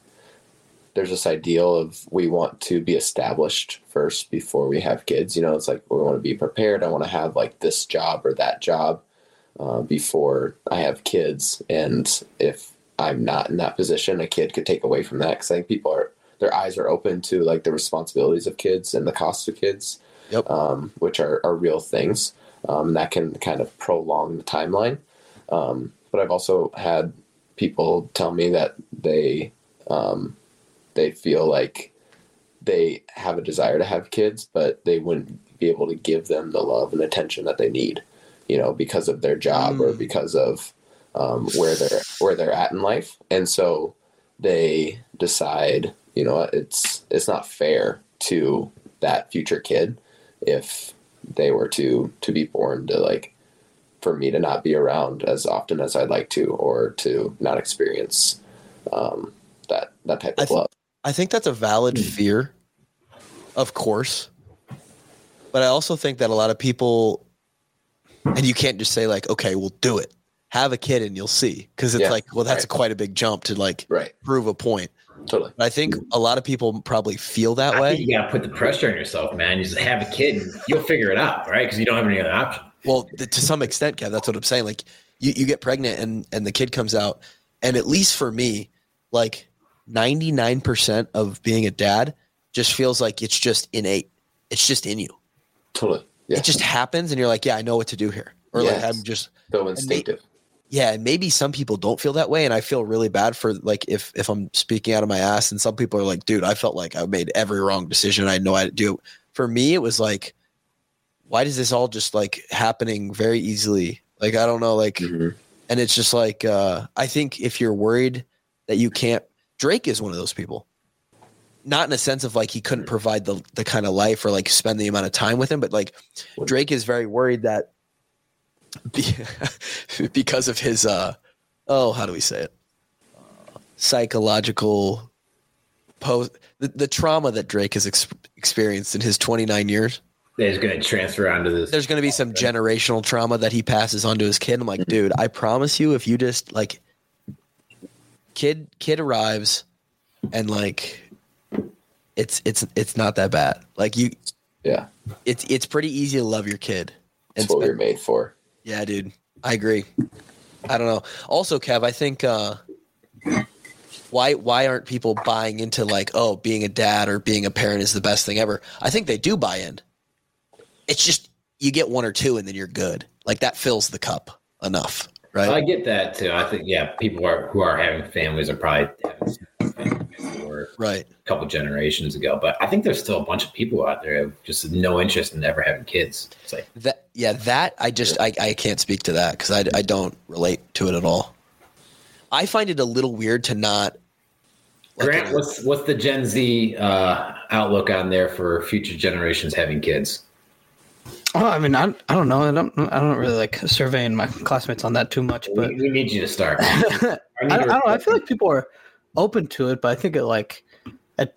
this ideal of we want to be established first before we have kids. It's like we want to be prepared. I want to have like this job or that job before I have kids. And if I'm not in that position, a kid could take away from that. Because I think their eyes are open to like the responsibilities of kids and the costs of kids, which are real things. And that can kind of prolong the timeline. But I've also had people tell me that they feel like they have a desire to have kids, but they wouldn't be able to give them the love and attention that they need, because of their job or because of where they're at in life. And so they decide, it's not fair to that future kid if they were to be born to like, for me to not be around as often as I'd like to, or to not experience that type of love. I think that's a valid fear, of course. But I also think that a lot of people, and you can't just say like, okay, we'll do it. Have a kid and you'll see. Because it's like, well, that's quite a big jump to like prove a point. Totally. But I think a lot of people probably feel that way. You got to put the pressure on yourself, man. You just have a kid and you'll figure it out, right? Because you don't have any other option. Well, to some extent, Kev, that's what I'm saying. Like you get pregnant and the kid comes out. And at least for me, like 99% of being a dad just feels like it's just innate. It's just in you. Totally. Yeah. It just happens and you're like, yeah, I know what to do here. or like I'm just so instinctive. And maybe some people don't feel that way, and I feel really bad for like if I'm speaking out of my ass, and some people are like, dude, I felt like I made every wrong decision. I had no idea to do. For me, it was like, why does this all just like happening very easily? Like I don't know, like, and it's just like I think if you're worried that you can't, Drake is one of those people. Not in a sense of like he couldn't provide the kind of life or like spend the amount of time with him, but like Drake is very worried that because of his how do we say it, psychological the trauma that Drake has experienced in his 29 years. He's going to transfer onto this. There's going to be some generational trauma that he passes on to his kid. I'm like, dude, I promise you, if you just like kid arrives and like it's not that bad. Like it's pretty easy to love your kid. That's what we're made for. Yeah, dude. I agree. I don't know. Also, Kev, I think why aren't people buying into like, oh, being a dad or being a parent is the best thing ever? I think they do buy in. It's just you get one or two and then you're good. Like that fills the cup enough, right? I get that too. I think people who are having families are probably having families or right a couple generations ago. But I think there's still a bunch of people out there who have just no interest in ever having kids. It's like that. Yeah, that I can't speak to that because I don't relate to it at all. I find it a little weird to not. Like, Grant, what's the Gen Z outlook on there for future generations having kids? Oh, I mean, I don't know. I don't really like surveying my classmates on that too much. But we need you to start. I don't know. I feel like people are open to it, but I think at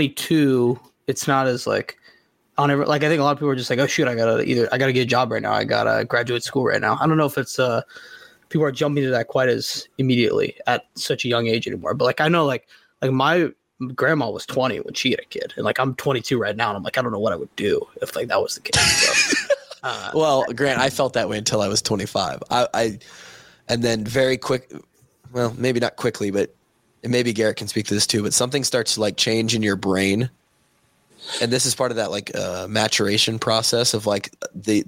22, it's not as like on every, like I think a lot of people are just like, oh shoot, I gotta get a job right now. I gotta graduate school right now. I don't know if it's people are jumping to that quite as immediately at such a young age anymore. But like I know like my grandma was 20 when she had a kid, and like I'm 22 right now, and I'm like I don't know what I would do if like that was the case. So, well, Grant, I felt that way until I was 25. I and then very quick, well, maybe not quickly, but and maybe Garrett can speak to this too. But something starts to like change in your brain, and this is part of that like maturation process of like the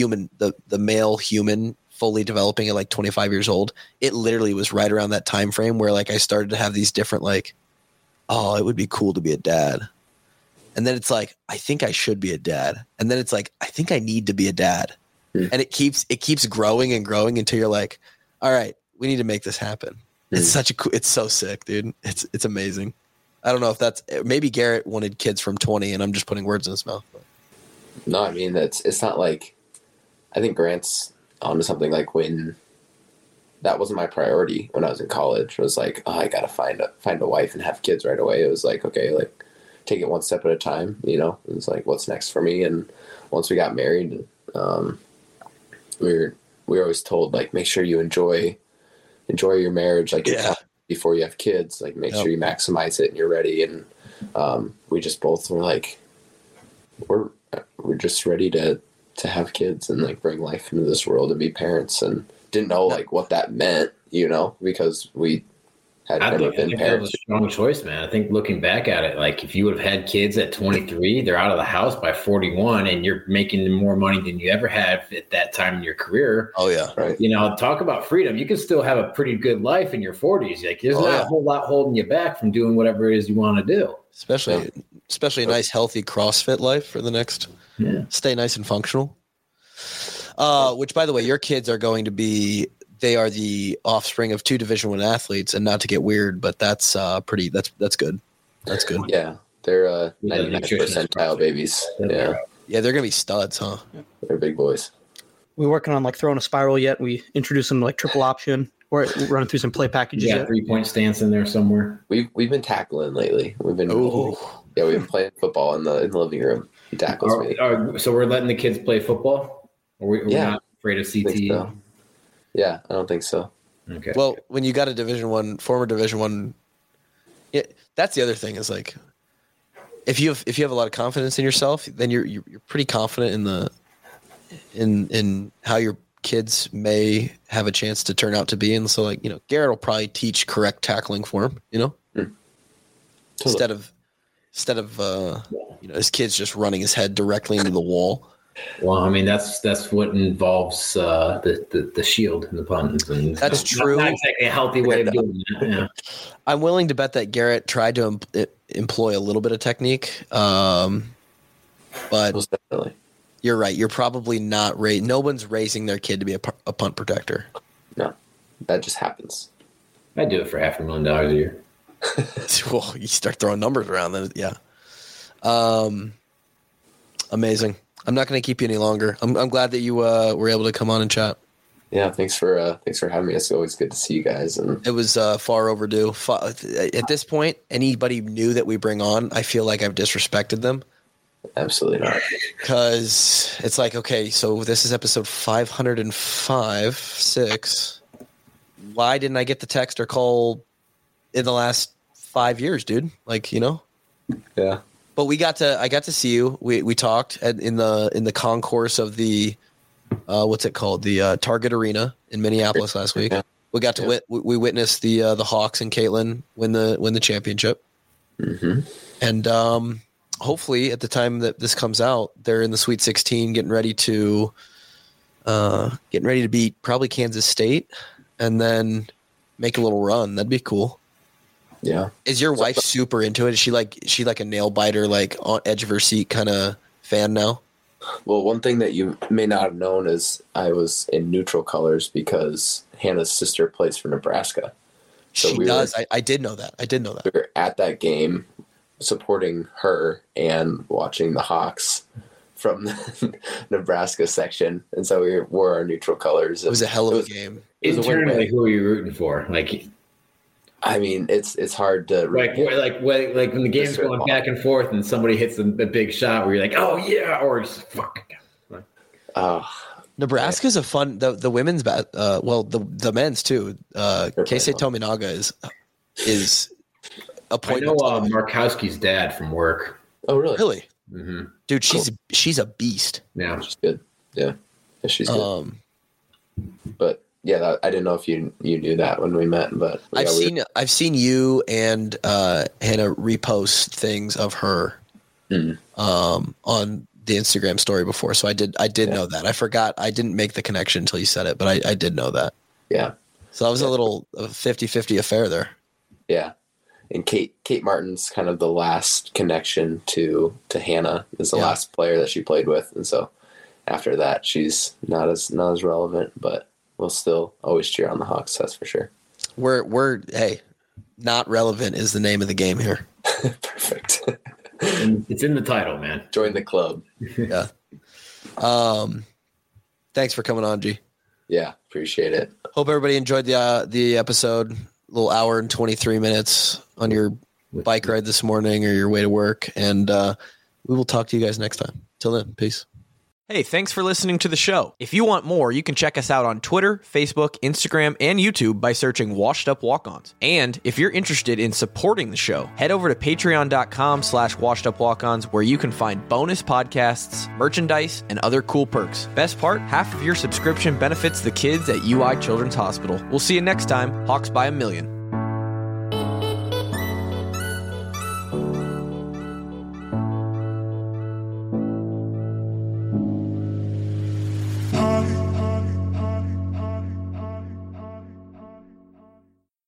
male human fully developing at like 25 years old. It literally was right around that time frame where like I started to have these different like, oh, it would be cool to be a dad. And then it's like, I think I should be a dad. And then it's like, I think I need to be a dad. And it keeps growing and growing until you're like, all right, we need to make this happen. It's it's so sick, dude. It's amazing. I don't know if that's, maybe Garrett wanted kids from 20 and I'm just putting words in his mouth. But. No, I mean, it's not like, I think Grant's onto something. Like when that wasn't my priority when I was in college. It was like, oh, I got to find a wife and have kids right away. It was like, okay, like take it one step at a time, you know. It was like, what's next for me? And once we got married, we were always told like, make sure you enjoy your marriage, like before you have kids, like make sure you maximize it and you're ready. And we just both were like, we're just ready to have kids and like bring life into this world and be parents, and didn't know like what that meant, you know, because we had never been parents. That was a strong choice, man. I think looking back at it, like if you would have had kids at 23, they're out of the house by 41 and you're making more money than you ever had at that time in your career. Oh yeah. Right. You know, talk about freedom. You can still have a pretty good life in your 40s. Like there's not a whole lot holding you back from doing whatever it is you want to do. Especially a nice healthy CrossFit life for the next stay nice and functional. Which by the way, your kids are going to be, they are the offspring of 2 Division I athletes, and not to get weird, but that's pretty, that's good. That's good. Yeah. They're 99 percentile babies. Yeah. Yeah. They're going to be studs, huh? They're big boys. We're working on like throwing a spiral yet. We introduced them to like triple option. We're running through some play packages. Yeah, 3-point stance in there somewhere. We've been tackling lately. We've been playing football in the living room. He tackles me. So we're letting the kids play football? We're not afraid of CT? So. Yeah, I don't think so. Okay. Well, when you got a former Division I, that's the other thing is like, if you have a lot of confidence in yourself, then you're pretty confident in how your kids may have a chance to turn out to be. And so like, you know, Garrett will probably teach correct tackling for him, you know, instead of you know, his kid's just running his head directly into the wall. Well, I mean, that's what involves the shield and the puns. And that's true. Not exactly a healthy way of doing that. Yeah. I'm willing to bet that Garrett tried to employ a little bit of technique, but Most definitely. You're right. You're probably not no one's raising their kid to be a punt protector. No, that just happens. I'd do it for $500,000 a year. Well, you start throwing numbers around, then yeah. Amazing. I'm not going to keep you any longer. I'm glad that you were able to come on and chat. Yeah, thanks for having me. It's always good to see you guys. And it was far overdue. At this point, anybody new that we bring on, I feel like I've disrespected them. Absolutely not. Because it's like, okay, so this is episode 505, 6. Why didn't I get the text or call in the last 5 years, dude? Like, you know? Yeah. But I got to see you. We talked in the concourse of the what's it called? The Target Arena in Minneapolis last week. Yeah. We got to we witnessed the Hawks and Caitlin win the championship. Mm-hmm. And hopefully at the time that this comes out, they're in the Sweet 16 getting ready to beat probably Kansas State and then make a little run. That'd be cool. Yeah. Is your wife super into it? Is she like a nail biter, like on edge of her seat kind of fan now? Well, one thing that you may not have known is I was in neutral colors because Hannah's sister plays for Nebraska. So she does. I did know that. We were at that game supporting her and watching the Hawks from the Nebraska section. And so we wore our neutral colors. It was a hell of a game. Internally, who are you rooting for? Like, I mean, it's hard to like when the game's going back and forth and somebody hits a big shot where you're like, oh yeah, or just fuck. Nebraska's a fun the women's the men's too. Keisei Tominaga is a point. I know Markowski's dad from work. Oh really? Really? Mm-hmm. Dude, she's a beast. Yeah, she's good. Yeah, she's good. But yeah, I didn't know if you knew that when we met, but yeah, I've seen you and Hannah repost things of her on the Instagram story before, so I did know that. I forgot, I didn't make the connection until you said it, but I did know that. Yeah. So that was a little 50-50 affair there. Yeah, and Kate Martin's kind of the last connection to Hannah, is the last player that she played with, and so after that she's not as relevant, but we'll still always cheer on the Hawks, that's for sure. We're hey, not relevant is the name of the game here. Perfect. It's in the title, man. Join the club. Yeah. Thanks for coming on, G. Yeah, appreciate it. Hope everybody enjoyed the episode. A little hour and 23 minutes on your bike ride this morning or your way to work, and we will talk to you guys next time. Till then, peace. Hey, thanks for listening to the show. If you want more, you can check us out on Twitter, Facebook, Instagram, and YouTube by searching Washed Up Walk-Ons. And if you're interested in supporting the show, head over to patreon.com/washedupwalk-ons, where you can find bonus podcasts, merchandise, and other cool perks. Best part, half of your subscription benefits the kids at UI Children's Hospital. We'll see you next time. Hawks by a million.